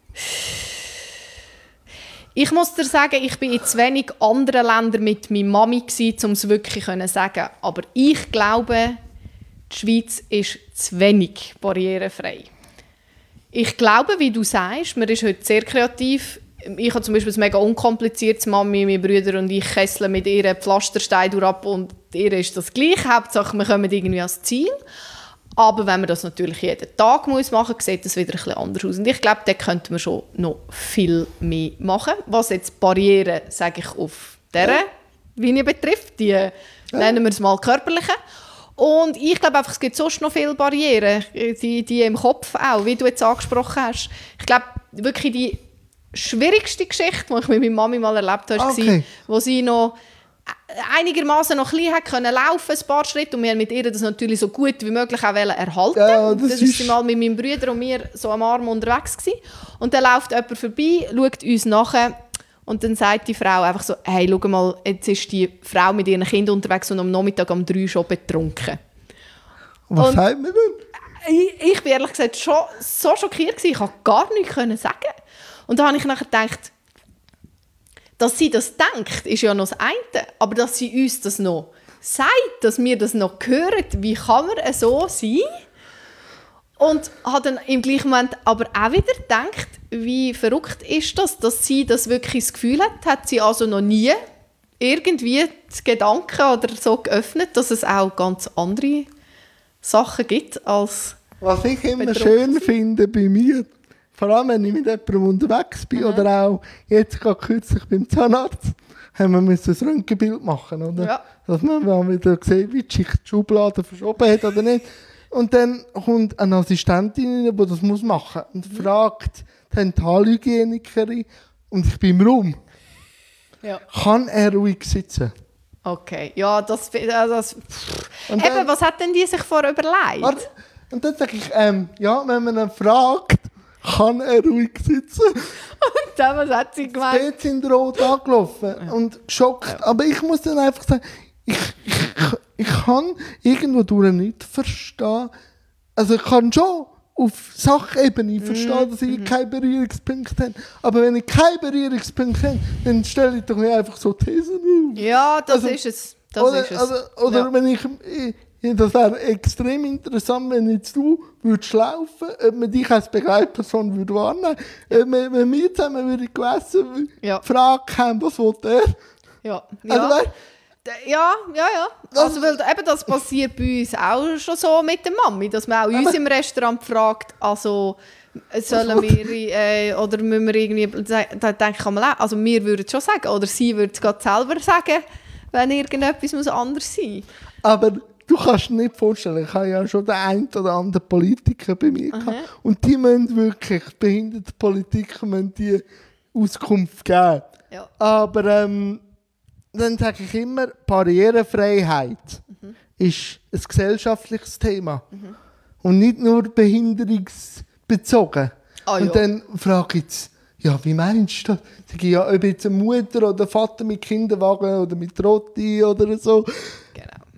Ich muss dir sagen, ich war in zu wenig anderen Ländern mit meiner Mami, um es wirklich zu sagen. Aber ich glaube, die Schweiz ist zu wenig barrierefrei. Ich glaube, wie du sagst, man ist heute sehr kreativ. Ich habe zum Beispiel ein mega unkompliziertes Mami, meine Brüder und ich kesseln mit ihr Pflasterstein ab und ihr ist das gleich. Hauptsache, wir kommen irgendwie ans Ziel. Aber wenn man das natürlich jeden Tag machen muss, sieht das wieder ein bisschen anders aus. Und ich glaube, da könnte man schon noch viel mehr machen. Was jetzt Barrieren, sage ich, auf dieser Linie betrifft, die nennen wir es mal körperliche. Und ich glaube einfach, es gibt sonst noch viele Barrieren, die im Kopf auch, wie du jetzt angesprochen hast. Ich glaube, wirklich die schwierigste Geschichte, die ich mit meiner Mami mal erlebt habe, war, wo sie noch einigermaßen noch ein bisschen laufen, ein paar Schritte, und wir mit ihr das natürlich so gut wie möglich auch erhalten. Ja, das ist sie mal mit meinem Bruder und mir so am Arm unterwegs gewesen. Und dann läuft jemand vorbei, schaut uns nachher und dann sagt die Frau einfach so, hey, schau mal, jetzt ist die Frau mit ihren Kindern unterwegs und am Nachmittag um 3 schon betrunken. Was sagt man denn? Ich bin ehrlich gesagt schon so schockiert gewesen, ich konnte gar nichts sagen. Und da habe ich nachher gedacht, dass sie das denkt, ist ja noch das eine. Aber dass sie uns das noch sagt, dass wir das noch hören, wie kann man so sein? Und hat dann im gleichen Moment aber auch wieder gedacht, wie verrückt ist das, dass sie das wirklich das Gefühl hat sie also noch nie irgendwie die Gedanken oder so geöffnet, dass es auch ganz andere Sachen gibt als was ich immer schön finde bei mir, vor allem wenn ich mit jemandem unterwegs bin oder auch jetzt gerade kürzlich beim Zahnarzt, haben wir ein Röntgenbild machen, oder? Ja. Dass man mal wieder sieht, wie die Schublade verschoben hat oder nicht. Und dann kommt eine Assistentin rein, die das machen muss und fragt die Dentalhygienikerin, und ich bin im Raum, kann er ruhig sitzen? Okay, ja, das eben, was hat denn die sich vorher überlegt? Warte, und dann sage ich, ja, wenn man ihn fragt, kann er ruhig sitzen? Und dann, was hat sie gemeint? Jetzt sind rot angelaufen und geschockt. Ja. Aber ich muss dann einfach sagen, ich kann irgendwo durch nicht verstehen. Also ich kann schon auf Sachebene verstehen, dass ich keine Berührungspunkte habe. Aber wenn ich keine Berührungspunkte habe, dann stelle ich doch nicht einfach so Thesen auf. Ja, das ist es. Oder wenn ich das wäre extrem interessant, wenn jetzt du würdest laufen, ob man dich als Begleitperson würde wahrnehmen würde. Wenn wir zusammen würden gewesen, Frage haben, was will er? Ja. Also, Ja. Also, weil eben das passiert bei uns auch schon so mit der Mami, dass man auch uns im Restaurant fragt, also sollen wir oder müssen wir irgendwie, da denke ich einmal auch, also wir würden es schon sagen, oder sie würde es gerade selber sagen, wenn irgendetwas muss anders sein muss. Aber du kannst dir nicht vorstellen, ich habe ja schon den einen oder anderen Politiker bei mir gehabt, und die müssen wirklich, behinderte Politiker müssen die Auskunft geben. Ja. Aber dann sage ich immer, Barrierefreiheit ist ein gesellschaftliches Thema und nicht nur behinderungsbezogen. Und dann frage ich jetzt, ja, wie meinst du das? Sage ich, ja, ob jetzt eine Mutter oder ein Vater mit Kinderwagen oder mit Rotti oder so. Genau.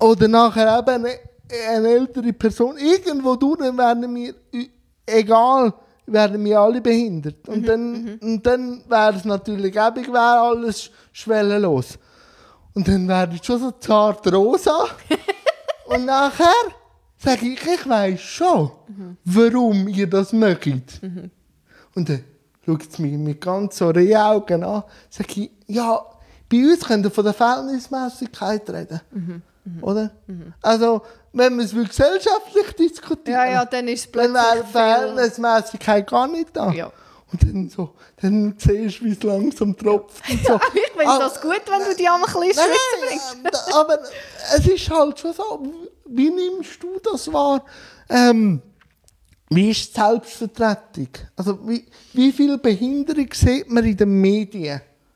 oder nachher eben eine ältere Person, irgendwo durch werden wir, egal, werden wir alle behindert. Und dann wäre es natürlich gäbig, wäre alles schwellenlos. Und dann werde ich schon so zart rosa. Und nachher sage ich weiss schon, warum ihr das mögt. Und dann schaut es mich mit ganz so Augen an. Sage ich, ja, bei uns könnt ihr von der Verhältnismäßigkeit reden. Oder? Also, wenn wir es gesellschaftlich diskutieren, dann ist es plötzlich dann wäre Verhältnismäßigkeit gar nicht da. Ja. Und dann siehst du, wie es langsam tropft. Und so. Ich finde das gut, wenn du die einmal ein bisschen schwitzen bringst. Aber es ist halt schon so, wie nimmst du das wahr? Wie ist die Selbstvertretung? Also wie viel Behinderung sieht man in den Medien?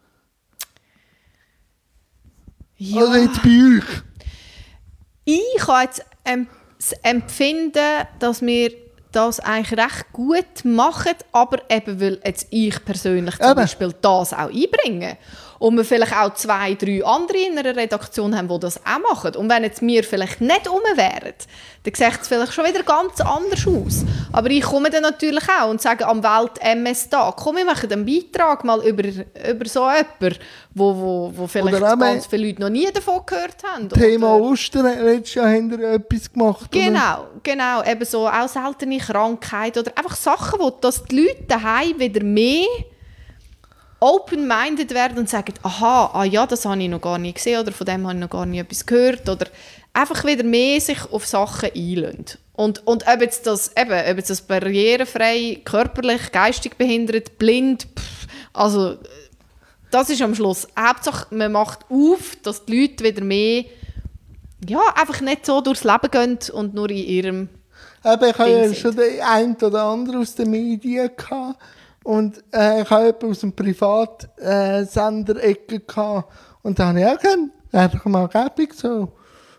Ja. Also jetzt bei euch? Ich habe jetzt das Empfinden, dass wir das eigentlich recht gut machen, aber eben weil jetzt ich persönlich zum Beispiel das auch einbringe und wir vielleicht auch 2, 3 andere in einer Redaktion haben, die das auch machen. Und wenn jetzt wir vielleicht nicht rum wären, dann sieht es vielleicht schon wieder ganz anders aus. Aber ich komme dann natürlich auch und sage am Welt-MS-Tag, komm, wir machen einen Beitrag mal über so jemanden, wo vielleicht ganz viele Leute noch nie davon gehört haben. Thema Ostern, letztes Jahr haben wir etwas gemacht. Genau. Eben so auch seltene Krankheit oder einfach Sachen, wo dass die Leute daheim wieder mehr open-minded werden und sagen, das habe ich noch gar nicht gesehen oder von dem habe ich noch gar nicht etwas gehört oder einfach wieder mehr sich auf Sachen einlassen. Und ob jetzt das barrierefrei, körperlich, geistig behindert, blind, also das ist am Schluss Hauptsache, man macht auf, dass die Leute wieder mehr einfach nicht so durchs Leben gehen und nur in ihrem ich habe ja schon den einen oder anderen aus den Medien gehabt. Und ich habe jemanden aus dem Privatsender-Ecke gehabt. Und da habe ich auch gerne, einfach mal gäbig so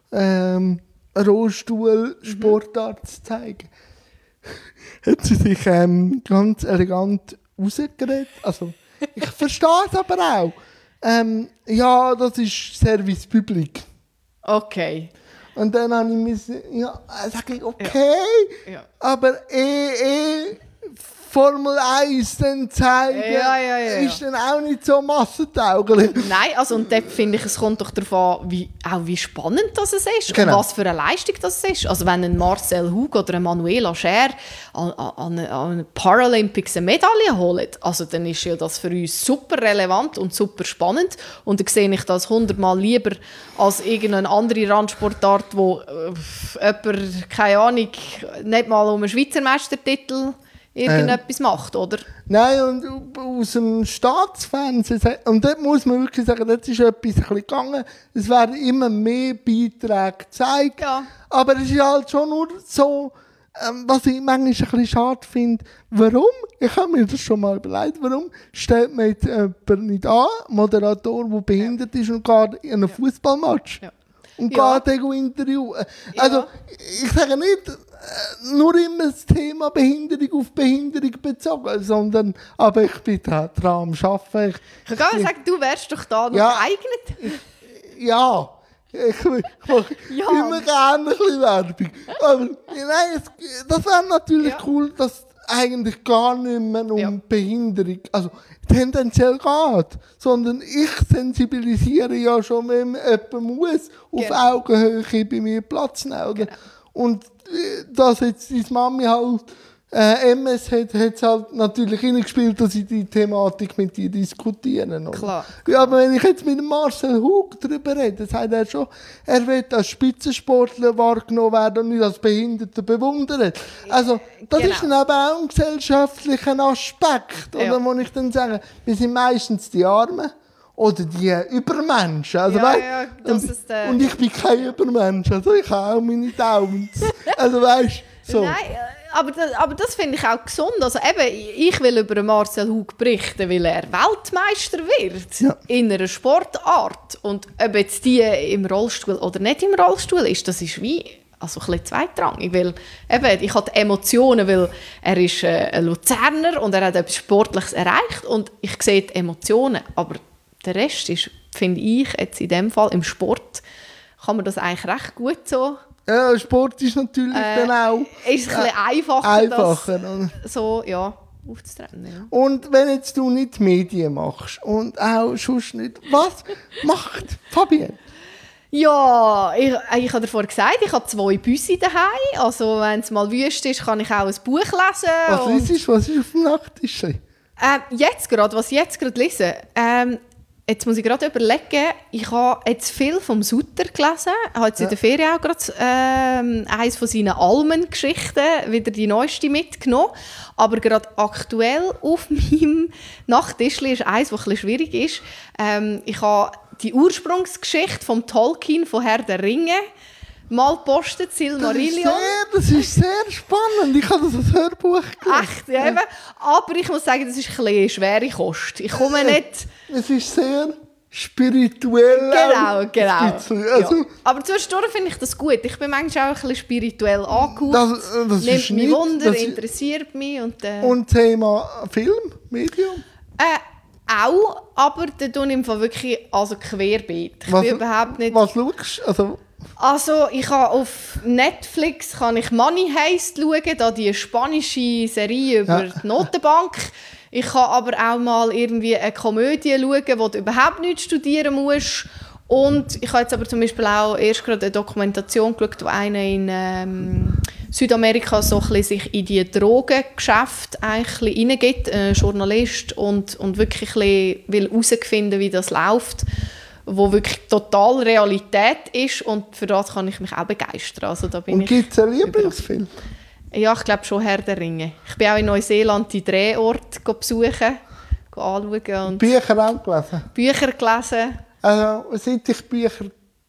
Rollstuhl-Sportart zu zeigen. Hat sie sich ganz elegant rausgeredet. Also, ich verstehe es aber auch. Das ist Service Public. Okay. Und dann habe ich sage ich, okay, aber Formel 1 dann zeigen, ist dann auch nicht so massentauglich. Nein, also und dort finde ich, es kommt doch darauf an, wie spannend das ist und was für eine Leistung das ist. Also wenn ein Marcel Hug oder ein Manuela Schär an Paralympics eine Medaille holen, also dann ist ja das für uns super relevant und super spannend und dann sehe ich das 100-mal lieber als irgendeine andere Randsportart, wo jemand, keine Ahnung, nicht mal um einen Schweizer Meistertitel irgendetwas macht, oder? Nein, und aus dem Staatsfernsehen, und dort muss man wirklich sagen, dort ist etwas ein bisschen gegangen, es werden immer mehr Beiträge gezeigt, aber es ist halt schon nur so, was ich manchmal ein bisschen schade finde, warum, ich habe mir das schon mal überlegt, warum stellt man jetzt jemanden nicht an, Moderator, der behindert ist und geht in einen Fußballmatch und geht interviewen. Also, ich sage nicht, nur immer das Thema Behinderung auf Behinderung bezogen, sondern aber ich bin dran am Arbeiten. Ich kann gar nicht sagen, du wärst doch da noch geeignet. Ich mache immer gerne ein bisschen Werbung. Aber nein, das wäre natürlich cool, dass eigentlich gar nicht mehr um Behinderung, also tendenziell geht, sondern ich sensibilisiere ja schon, wenn jemand muss, auf Augenhöhe bei mir Platz nehmen. Oder? Genau. Und dass jetzt deine Mami halt MS hat es halt natürlich hineingespielt, dass ich die Thematik mit dir diskutieren. Klar. Ja, aber wenn ich jetzt mit Marcel Hug darüber rede, sagt er schon, er wird als Spitzensportler wahrgenommen werden und nicht als Behinderter bewundert. Also, das ist dann aber auch ein gesellschaftlicher Aspekt, oder, wo ich dann sage, wir sind meistens die Armen. Oder die Übermenschen. Also, und ich bin kein Übermensch. Also ich habe auch meine Daumen. Also weißt so. Nein, aber das finde ich auch gesund. Also eben, ich will über Marcel Hug berichten, weil er Weltmeister wird in einer Sportart. Und ob jetzt die im Rollstuhl oder nicht im Rollstuhl ist, das ist wie also ein bisschen zweitrangig. Weil eben, ich habe Emotionen, weil er ist ein Luzerner und er hat etwas Sportliches erreicht. Und ich sehe die Emotionen, aber der Rest ist, finde ich, jetzt in dem Fall im Sport kann man das eigentlich recht gut so. Ja, Sport ist natürlich dann auch Ist ein bisschen einfacher das so, ja, aufzutreten. Ja. Und wenn jetzt du nicht Medien machst und auch sonst nicht, was macht Fabienne? Ja, ich habe davor gesagt, ich habe 2 Büsi daheim. Also wenn es mal wüst ist, kann ich auch ein Buch lesen. Was ist auf dem Nachttisch? Was ich jetzt gerade lese, jetzt muss ich gerade überlegen, ich habe jetzt viel vom Sutter gelesen. Ich habe jetzt in der Ferien auch gerade eines von seinen Almen-Geschichten, wieder die neueste mitgenommen. Aber gerade aktuell auf meinem Nachttisch ist eines, das ein bisschen schwierig ist. Ich habe die Ursprungsgeschichte von Tolkien, von Herr der Ringe, mal gepostet, Silmarillion. Das ist sehr spannend. Ich habe das als Hörbuch gelesen. Echt, ja, eben. Aber ich muss sagen, das ist ein bisschen schwere Kost. Ich komme nicht... Es ist sehr spirituell. Genau. Also, ja. Aber zwischendurch finde ich das gut. Ich bin manchmal auch ein bisschen spirituell angehaucht. Das nimmt ist mich nicht, Wunder, interessiert mich. Und Thema Film, Medium? Auch, aber da tue ich im Fall wirklich querbeet. Ich bin überhaupt nicht... Was schaust du? Also ich habe auf Netflix Money Heist schauen, da die spanische Serie über die Notenbank. Ich kann aber auch mal irgendwie eine Komödie schauen, wo du überhaupt nichts studieren musst. Und ich habe jetzt aber zum Beispiel auch erst gerade eine Dokumentation geschaut, wo einer in Südamerika so ein bisschen sich in die Drogengeschäfte hineingibt, ein Journalist, und wirklich ein bisschen will herausfinden, wie das läuft, wo wirklich total Realität ist, und für das kann ich mich auch begeistern. Also, da bin und gibt es einen Lieblingsfilm? Ja, ich glaube schon Herr der Ringe. Ich bin auch in Neuseeland die Drehorte besuchen, anschauen. Und Bücher auch gelesen? Bücher gelesen. Also, seit ich Bücher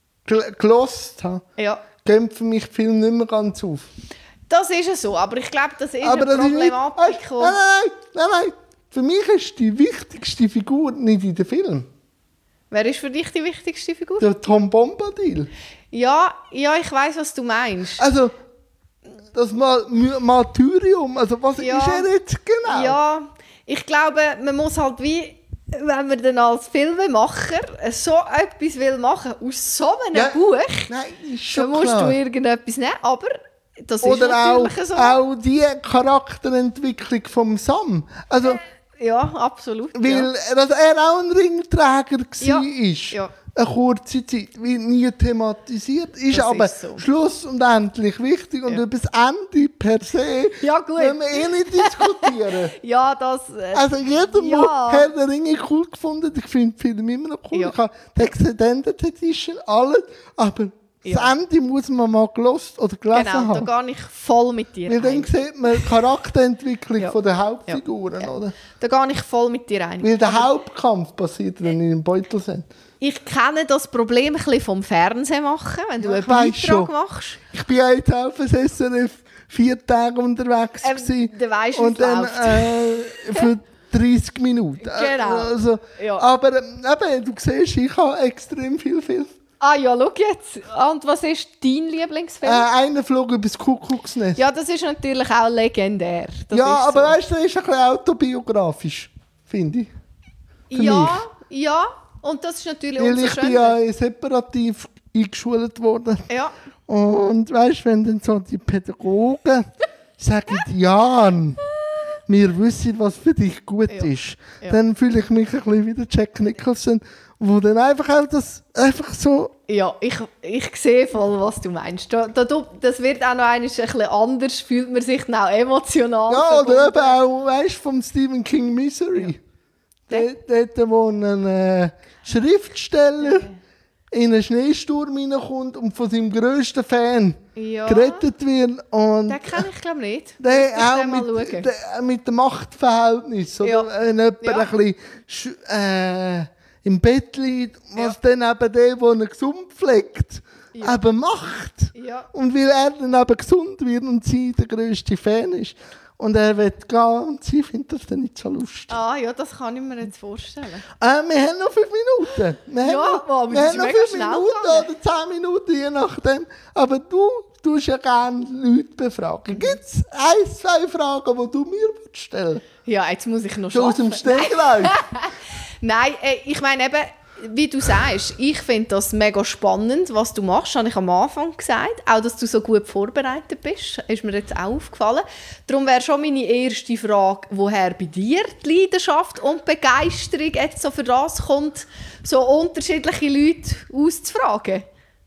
gelesen habe, gehen für mich Filme nicht mehr ganz auf. Das ist es so, aber ich glaube, das ist eine Problematik. Nein. Für mich ist die wichtigste Figur nicht in dem Film. Wer ist für dich die wichtigste Figur? Der Tom Bombadil. Ja, ich weiss, was du meinst. Also, das Martyrium, also was ist er jetzt genau? Ja, ich glaube, man muss halt wie, wenn man dann als Filmemacher so etwas will machen aus so einem Buch, ist schon dann musst klar. du irgendetwas nehmen, aber das ist oder natürlich so. Auch die Charakterentwicklung vom Sam. Also, ja, absolut. Weil dass er auch ein Ringträger war. Ja. Eine kurze Zeit, wie nie thematisiert ist, das aber ist so. Schluss und endlich wichtig. Und über das Ende per se wollen wir nicht diskutieren. Ja, das... also jeder, der Herr der Ringe cool gefunden, ich finde die Filme immer noch cool. Ich habe die Extended Edition, alles, aber das Ende muss man mal gelost oder gelesen haben. Genau, da gehe ich voll mit dir ein. Weil dann sieht man die Charakterentwicklung von der Hauptfiguren, oder? Da gehe ich voll mit dir ein. Weil der Hauptkampf passiert dann in einem Beutelsend. Ich kenne das Problem ein bisschen vom Fernsehen machen, wenn du einen Beitrag machst. Ich bin ja jetzt auf dem SRF 4 Tage unterwegs dann weisst, und dann für 30 Minuten. Genau. Also, aber eben, du siehst, ich habe extrem viel Film. Ah ja, schau jetzt. Und was ist dein Lieblingsfilm? Einer flog über das Kuckucksnest. Ja, das ist natürlich auch legendär. Das aber weißt du, das ist ein bisschen autobiografisch, finde ich. Ja. Und das ist natürlich umso schöner. Ich bin ja separativ eingeschult worden. Ja. Und weißt du, wenn dann so die Pädagogen sagen, Jan, wir wissen, was für dich gut ist, dann fühle ich mich ein bisschen wie der Jack Nicholson, wo dann einfach so... Ja, ich sehe voll, was du meinst. Das wird auch noch ein bisschen anders, fühlt man sich dann auch emotional. Ja, oder eben auch, weißt du, vom Stephen King Misery. Ja. Dort, wo ein Schriftsteller in einen Schneesturm hineinkommt und von seinem grössten Fan gerettet wird. Und den kenne ich, glaube ich, nicht. Der auch mit dem Machtverhältnis. Oder wenn jemand ein bisschen im Bett liegt, was dann eben der ihn gesund pflegt, eben macht. Ja. Und weil er dann eben gesund wird und sie der grösste Fan ist. Und er will gehen und sie findet das dann nicht so lustig. Ah ja, das kann ich mir jetzt vorstellen. Wir haben noch 5 Minuten. Wir haben noch 5 Minuten oder 10 Minuten, je nachdem. Aber du tust ja gerne Leute befragen. Gibt es 1, 2 Fragen, die du mir stellen willst? Ja, jetzt muss ich noch schon aus dem Stegreif. Nein, ich meine eben, wie du sagst, ich finde das mega spannend, was du machst, habe ich am Anfang gesagt. Auch, dass du so gut vorbereitet bist, ist mir jetzt auch aufgefallen. Darum wäre schon meine erste Frage, woher bei dir die Leidenschaft und Begeisterung jetzt so für das kommt, so unterschiedliche Leute auszufragen?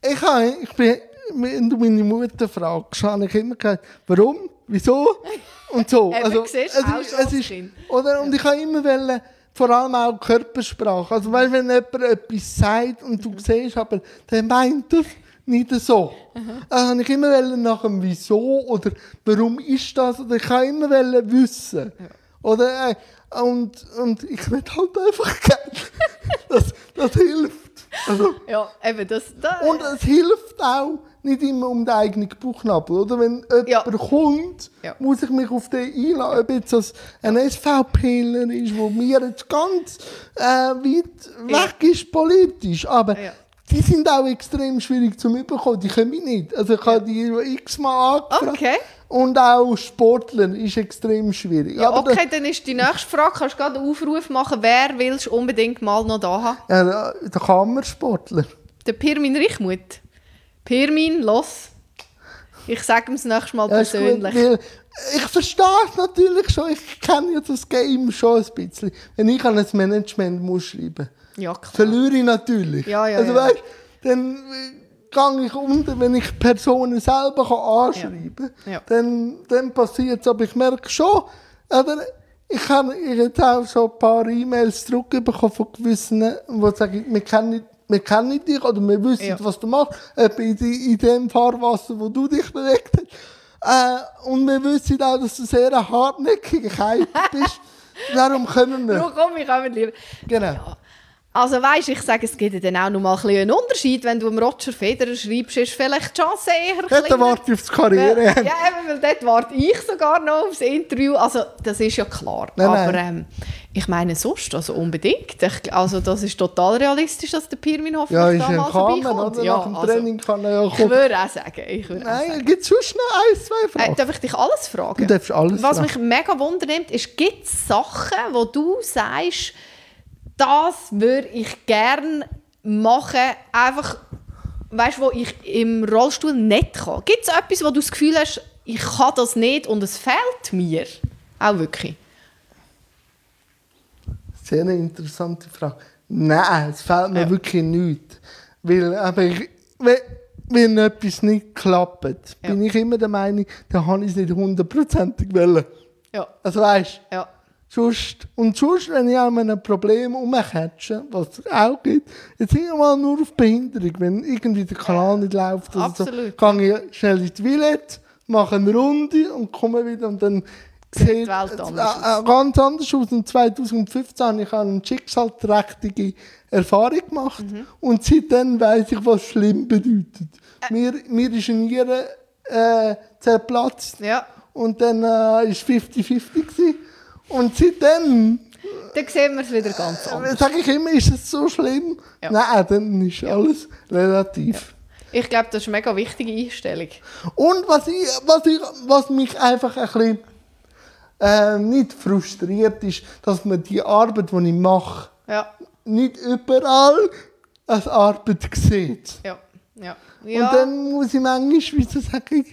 Wenn du meine Mutter fragst, habe ich immer gesagt, warum, wieso und so. Also, es ist, oder? Und ich habe immer wollen, vor allem auch Körpersprache. Also weil wenn jemand etwas sagt und du siehst, aber der meint das nicht so. Also habe ich immer wollen nach dem Wieso oder warum ist das? Oder ich habe immer wollen wissen. Ja. Oder, und ich will halt einfach gerne. Das hilft. Also, ja, eben das. Und es hilft auch nicht immer um den eigenen Bauchnabel. Oder? Wenn jemand kommt, muss ich mich auf den einladen. Ob jetzt das ein SVPler ist, der mir jetzt ganz weit weg ist politisch. Aber die sind auch extrem schwierig zu bekommen. Die können mich nicht. Also ich habe die x-mal angefragt. Okay. Und auch Sportler ist extrem schwierig. Ja, okay, dann ist die nächste Frage. Kannst du gerade einen Aufruf machen, wer willst du unbedingt mal noch da haben? Ja, der Kammersportler. Der Pirmin Richmuth. Pirmin, los. Ich sage ihm das nächste Mal persönlich. Gut, ich verstehe es natürlich schon. Ich kenne ja das Game schon ein bisschen. Wenn ich an ein Management muss schreiben muss, verliere ich natürlich. Also weißt, dann gehe ich unter, wenn ich Personen selber anschreiben kann. Dann passiert es. Aber ich merke schon, ich habe jetzt auch schon ein paar E-Mails zurückbekommen von gewissen, die sagen, wir kennen dich oder wir wissen, was du machst, in dem Fahrwasser, wo du dich bewegt hast. Und wir wissen auch, dass du sehr hartnäckig bist. Darum können wir. Komm, ich komme lieber. Genau. Ja. Also weisst, ich sage, es gibt dann auch noch mal einen Unterschied. Wenn du Roger Federer schreibst, ist vielleicht die Chance eher kleiner. Dort warte ich auf die Karriere. Ja, eben, weil dort warte ich sogar noch aufs Interview. Also das ist ja klar. Aber ich meine sonst, also unbedingt. Also das ist total realistisch, dass der Pirmin hoffentlich da mal vorbeikommt. Oder? Nach dem Training kann er ja kommen. Ich würde auch sagen. Gibt es sonst noch 1, 2 Fragen? Darf ich dich alles fragen? Du darfst alles Was fragen. mich mega wundernimmt, ist, gibt es Sachen, wo du sagst, das würde ich gerne machen, einfach, weißt, wo ich im Rollstuhl nicht kann. Gibt es etwas, wo du das Gefühl hast, ich kann das nicht und es fehlt mir? Auch wirklich? Sehr eine interessante Frage. Nein, es fehlt mir wirklich nichts. Weil, wenn etwas nicht klappt, bin ich immer der Meinung, dann habe ich es nicht 100%ig wollen. Ja. Also weißt du? Ja. Sonst, wenn ich an einem Problem rumcatche, was es auch gibt, jetzt mal nur auf Behinderung, wenn irgendwie der Kanal nicht läuft oder so, gehe ich schnell in die Villette, mache eine Runde und komme wieder und dann sieht die Welt ganz anders aus. Und 2015 habe ich eine schicksalsträchtige Erfahrung gemacht und seitdem weiss ich, was schlimm bedeutet. Mir ist eine Niere zerplatzt und dann war es 50-50 und seitdem... Dann sehen wir es wieder ganz anders. Sage ich immer, ist es so schlimm? Ja. Nein, dann ist alles relativ. Ja. Ich glaube, das ist eine mega wichtige Einstellung. Und was mich einfach ein bisschen nicht frustriert ist, dass man die Arbeit, die ich mache, nicht überall als Arbeit sieht. Ja. Und dann muss ich manchmal sagen,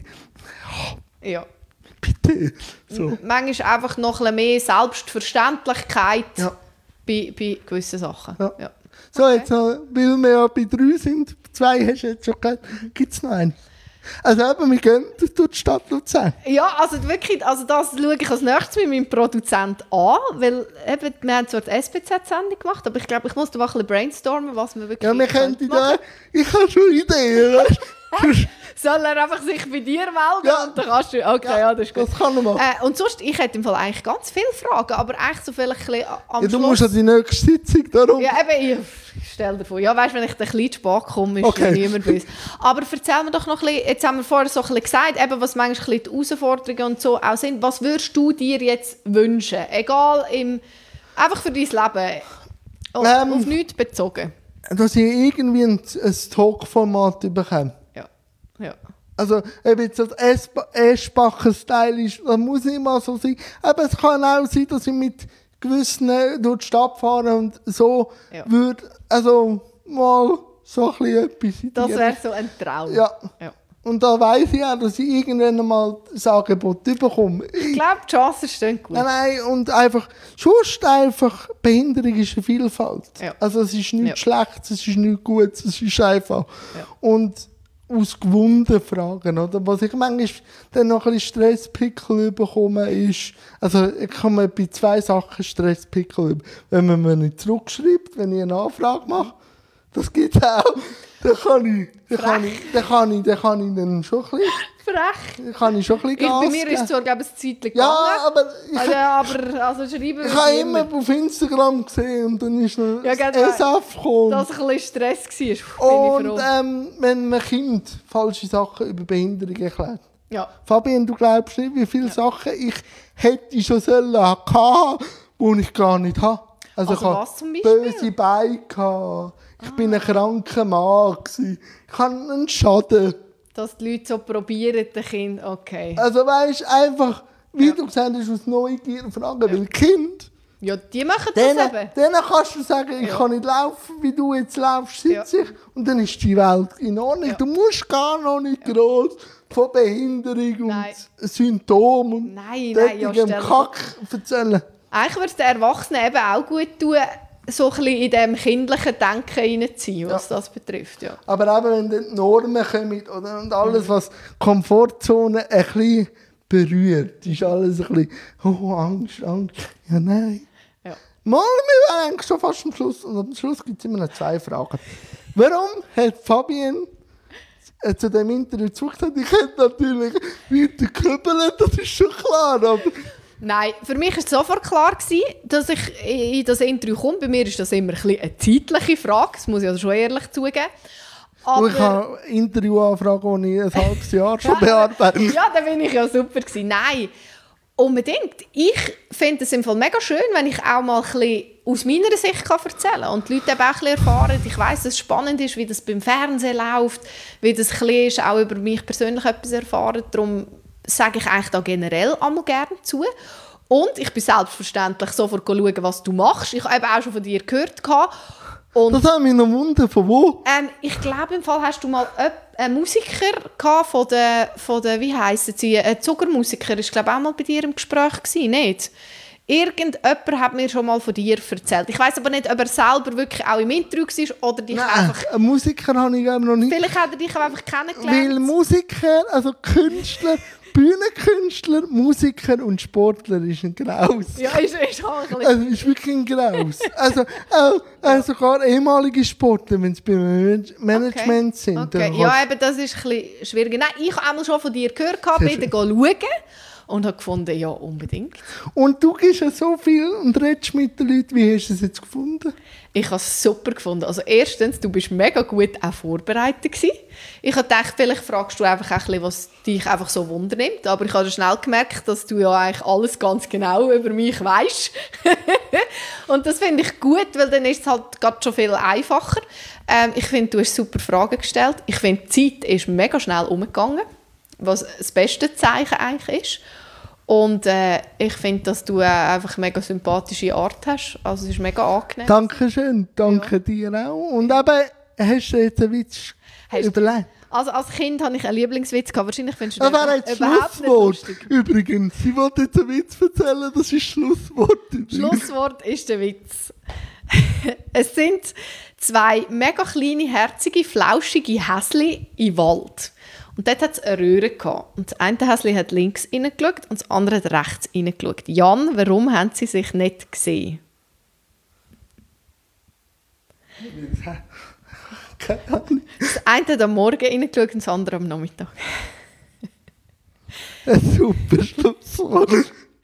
bitte. So. Manchmal einfach noch ein bisschen mehr Selbstverständlichkeit bei gewissen Sachen. Ja. So, jetzt noch, weil wir ja bei 3 sind, 2 hast du jetzt schon gehört, gibt es noch einen? Also eben, wir gehen durch die Stadt Luzern. Ja, also wirklich, also das schaue ich als nächstes mit meinem Produzent an, weil eben, wir haben zwar die SPZ-Sendung gemacht, aber ich glaube, ich muss da mal ein bisschen brainstormen, was wir wirklich wir könnten da, ich habe schon Ideen, weißt du? Soll er einfach sich bei dir melden und dann kannst du... Okay, das ist gut. Das kann er machen. Und sonst, ich hätte im Fall eigentlich ganz viele Fragen, aber eigentlich so vielleicht ein bisschen am Schluss... Du musst an die nächste Sitzung darum... Ja, eben, ich stelle dir vor. Ja, weißt du, wenn ich ein bisschen zu spät komme, ist niemand böse. Aber erzähl mir doch noch ein bisschen, jetzt haben wir vorher so ein bisschen gesagt, eben, was manchmal ein bisschen die Herausforderungen und so auch sind. Was würdest du dir jetzt wünschen? Egal, einfach für dein Leben. Auf nichts bezogen. Dass ich irgendwie ein Talk-Format bekomme. Ja. Also, ob jetzt das Eschbacher-Style ist, das muss nicht mal so sein. Aber es kann auch sein, dass ich mit gewissen durch die Stadt fahren und so würde, also mal so ein bisschen etwas in Das wäre so ein Traum. Ja. Und da weiss ich auch, dass ich irgendwann mal das Angebot bekomme. Ich glaube, die Chancen stehen gut. Nein, und einfach, sonst einfach, Behinderung ist eine Vielfalt. Ja. Also es ist nichts Schlechtes, es ist nichts Gutes, es ist einfach. Ja. Und aus gewundenen Fragen, oder? Was ich manchmal dann noch ein bisschen Stresspickel bekomme, ist, also ich komme bei 2 Sachen Stresspickel über. Wenn man mir nicht zurückschreibt, wenn ich eine Anfrage mache, das gibt es auch. Dann kann ich dann schon ein bisschen Frech. kann ich schon ein bisschen Gas Bei mir ist es zwar, glaube ich, eine Zeit gegangen. Ja, aber also schreiben ich habe immer auf Instagram gesehen und dann ist noch das SF gekommen. Dass ein bisschen Stress war, bin ich froh. Wenn man Kind falsche Sachen über Behinderung erklärt. Ja. Fabian, du glaubst nicht, wie viele Sachen ich hätte schon sollen haben, die ich gar nicht habe. Also ich was zum Beispiel? Böse Beine gehabt. Ich bin ein kranker Mann gewesen. Ich habe einen Schaden. Dass die Leute so probieren, den Kind, okay. Also weißt du, einfach, wie du gesagt hast, aus Neugier fragen, weil Kind... Ja, die machen das eben. Denen kannst du sagen, ich kann nicht laufen, wie du jetzt laufst, sitze ich. Und dann ist die Welt in Ordnung. Du musst gar noch nicht gross von Behinderung und Symptomen und Kack erzählen. Eigentlich würde es den Erwachsenen eben auch gut tun, so ein bisschen in diesem kindlichen Denken reinzuziehen, was das betrifft. Ja. Aber eben, wenn dann die Normen kommen oder, und alles, was Komfortzone ein bisschen berührt, ist alles ein bisschen, oh, Angst. Ja, nein. Ja. Mal, wir waren eigentlich schon fast am Schluss. Und am Schluss gibt es immer noch 2 Fragen. Warum hat Fabian zu diesem Interview zugesagt? Ich hätte natürlich weiter gekübelt, das ist schon klar. Aber Nein, für mich war es sofort klar, dass ich in das Interview komme. Bei mir ist das immer eine zeitliche Frage, das muss ich also schon ehrlich zugeben. Aber ich habe Interviewanfragen, die ich ein halbes Jahr schon bearbeitet. Ja, da bin ich ja super gewesen. Nein, unbedingt. Ich finde es im Fall mega schön, wenn ich auch mal ein bisschen aus meiner Sicht erzählen kann und die Leute eben auch ein bisschen erfahren. Ich weiss, dass es spannend ist, wie das beim Fernsehen läuft, wie das ein bisschen ist, auch über mich persönlich etwas erfahren. Darum sage ich eigentlich da generell einmal gerne zu. Und ich bin selbstverständlich sofort schauen, was du machst. Ich habe eben auch schon von dir gehört. Und das hat mich noch gewundert, von wo? Ich glaube, im Fall hast du mal einen Musiker gehabt von der wie heissen sie, ein Zuckermusiker, ist glaube auch mal bei dir im Gespräch gewesen, nicht? Irgendjemand hat mir schon mal von dir erzählt. Ich weiss aber nicht, ob er selber wirklich auch im Interview war oder dich einfach... Einen Musiker habe ich noch nicht. Vielleicht hat er dich auch einfach kennengelernt. Weil Musiker, also Künstler, Bühnenkünstler, Musiker und Sportler ist ein Graus. Ja, ist auch ein bisschen... Also ist wirklich ein Graus. Also sogar ehemalige Sportler, wenn sie beim Management sind. Okay. Ja, eben, das ist ein bisschen schwieriger. Nein, ich habe einmal schon von dir gehört, bitte schauen. Und habe gefunden, ja, unbedingt. Und du gibst ja so viel und redest mit den Leuten. Wie hast du es jetzt gefunden? Ich habe es super gefunden. Also erstens, du bist mega gut auch vorbereitet gewesen. Ich habe gedacht, vielleicht fragst du einfach ein bisschen, was dich einfach so wundernimmt. Aber ich habe schnell gemerkt, dass du ja eigentlich alles ganz genau über mich weisst. Und das finde ich gut, weil dann ist es halt gerade schon viel einfacher. Ich finde, du hast super Fragen gestellt. Ich finde, die Zeit ist mega schnell umgegangen, was das beste Zeichen eigentlich ist. Und ich finde, dass du einfach eine mega sympathische Art hast. Also es ist mega angenehm. Dankeschön, danke dir auch. Und eben, hast du jetzt einen Witz überlegt? Also als Kind hatte ich einen Lieblingswitz gehabt. Wahrscheinlich findest du das wäre jetzt Schlusswort. Übrigens, ich wollte jetzt einen Witz erzählen, das ist Schlusswort. Schlusswort ist der Witz. Es sind 2 mega kleine, herzige, flauschige Häsli im Wald. Und dort hat es eine Röhre gehabt. Und das eine Häschen hat links reingeschaut und das andere hat rechts reingeschaut. Jan, warum haben sie sich nicht gesehen? Das eine hat am Morgen reingeschaut und das andere am Nachmittag. Ein super Schlusswort.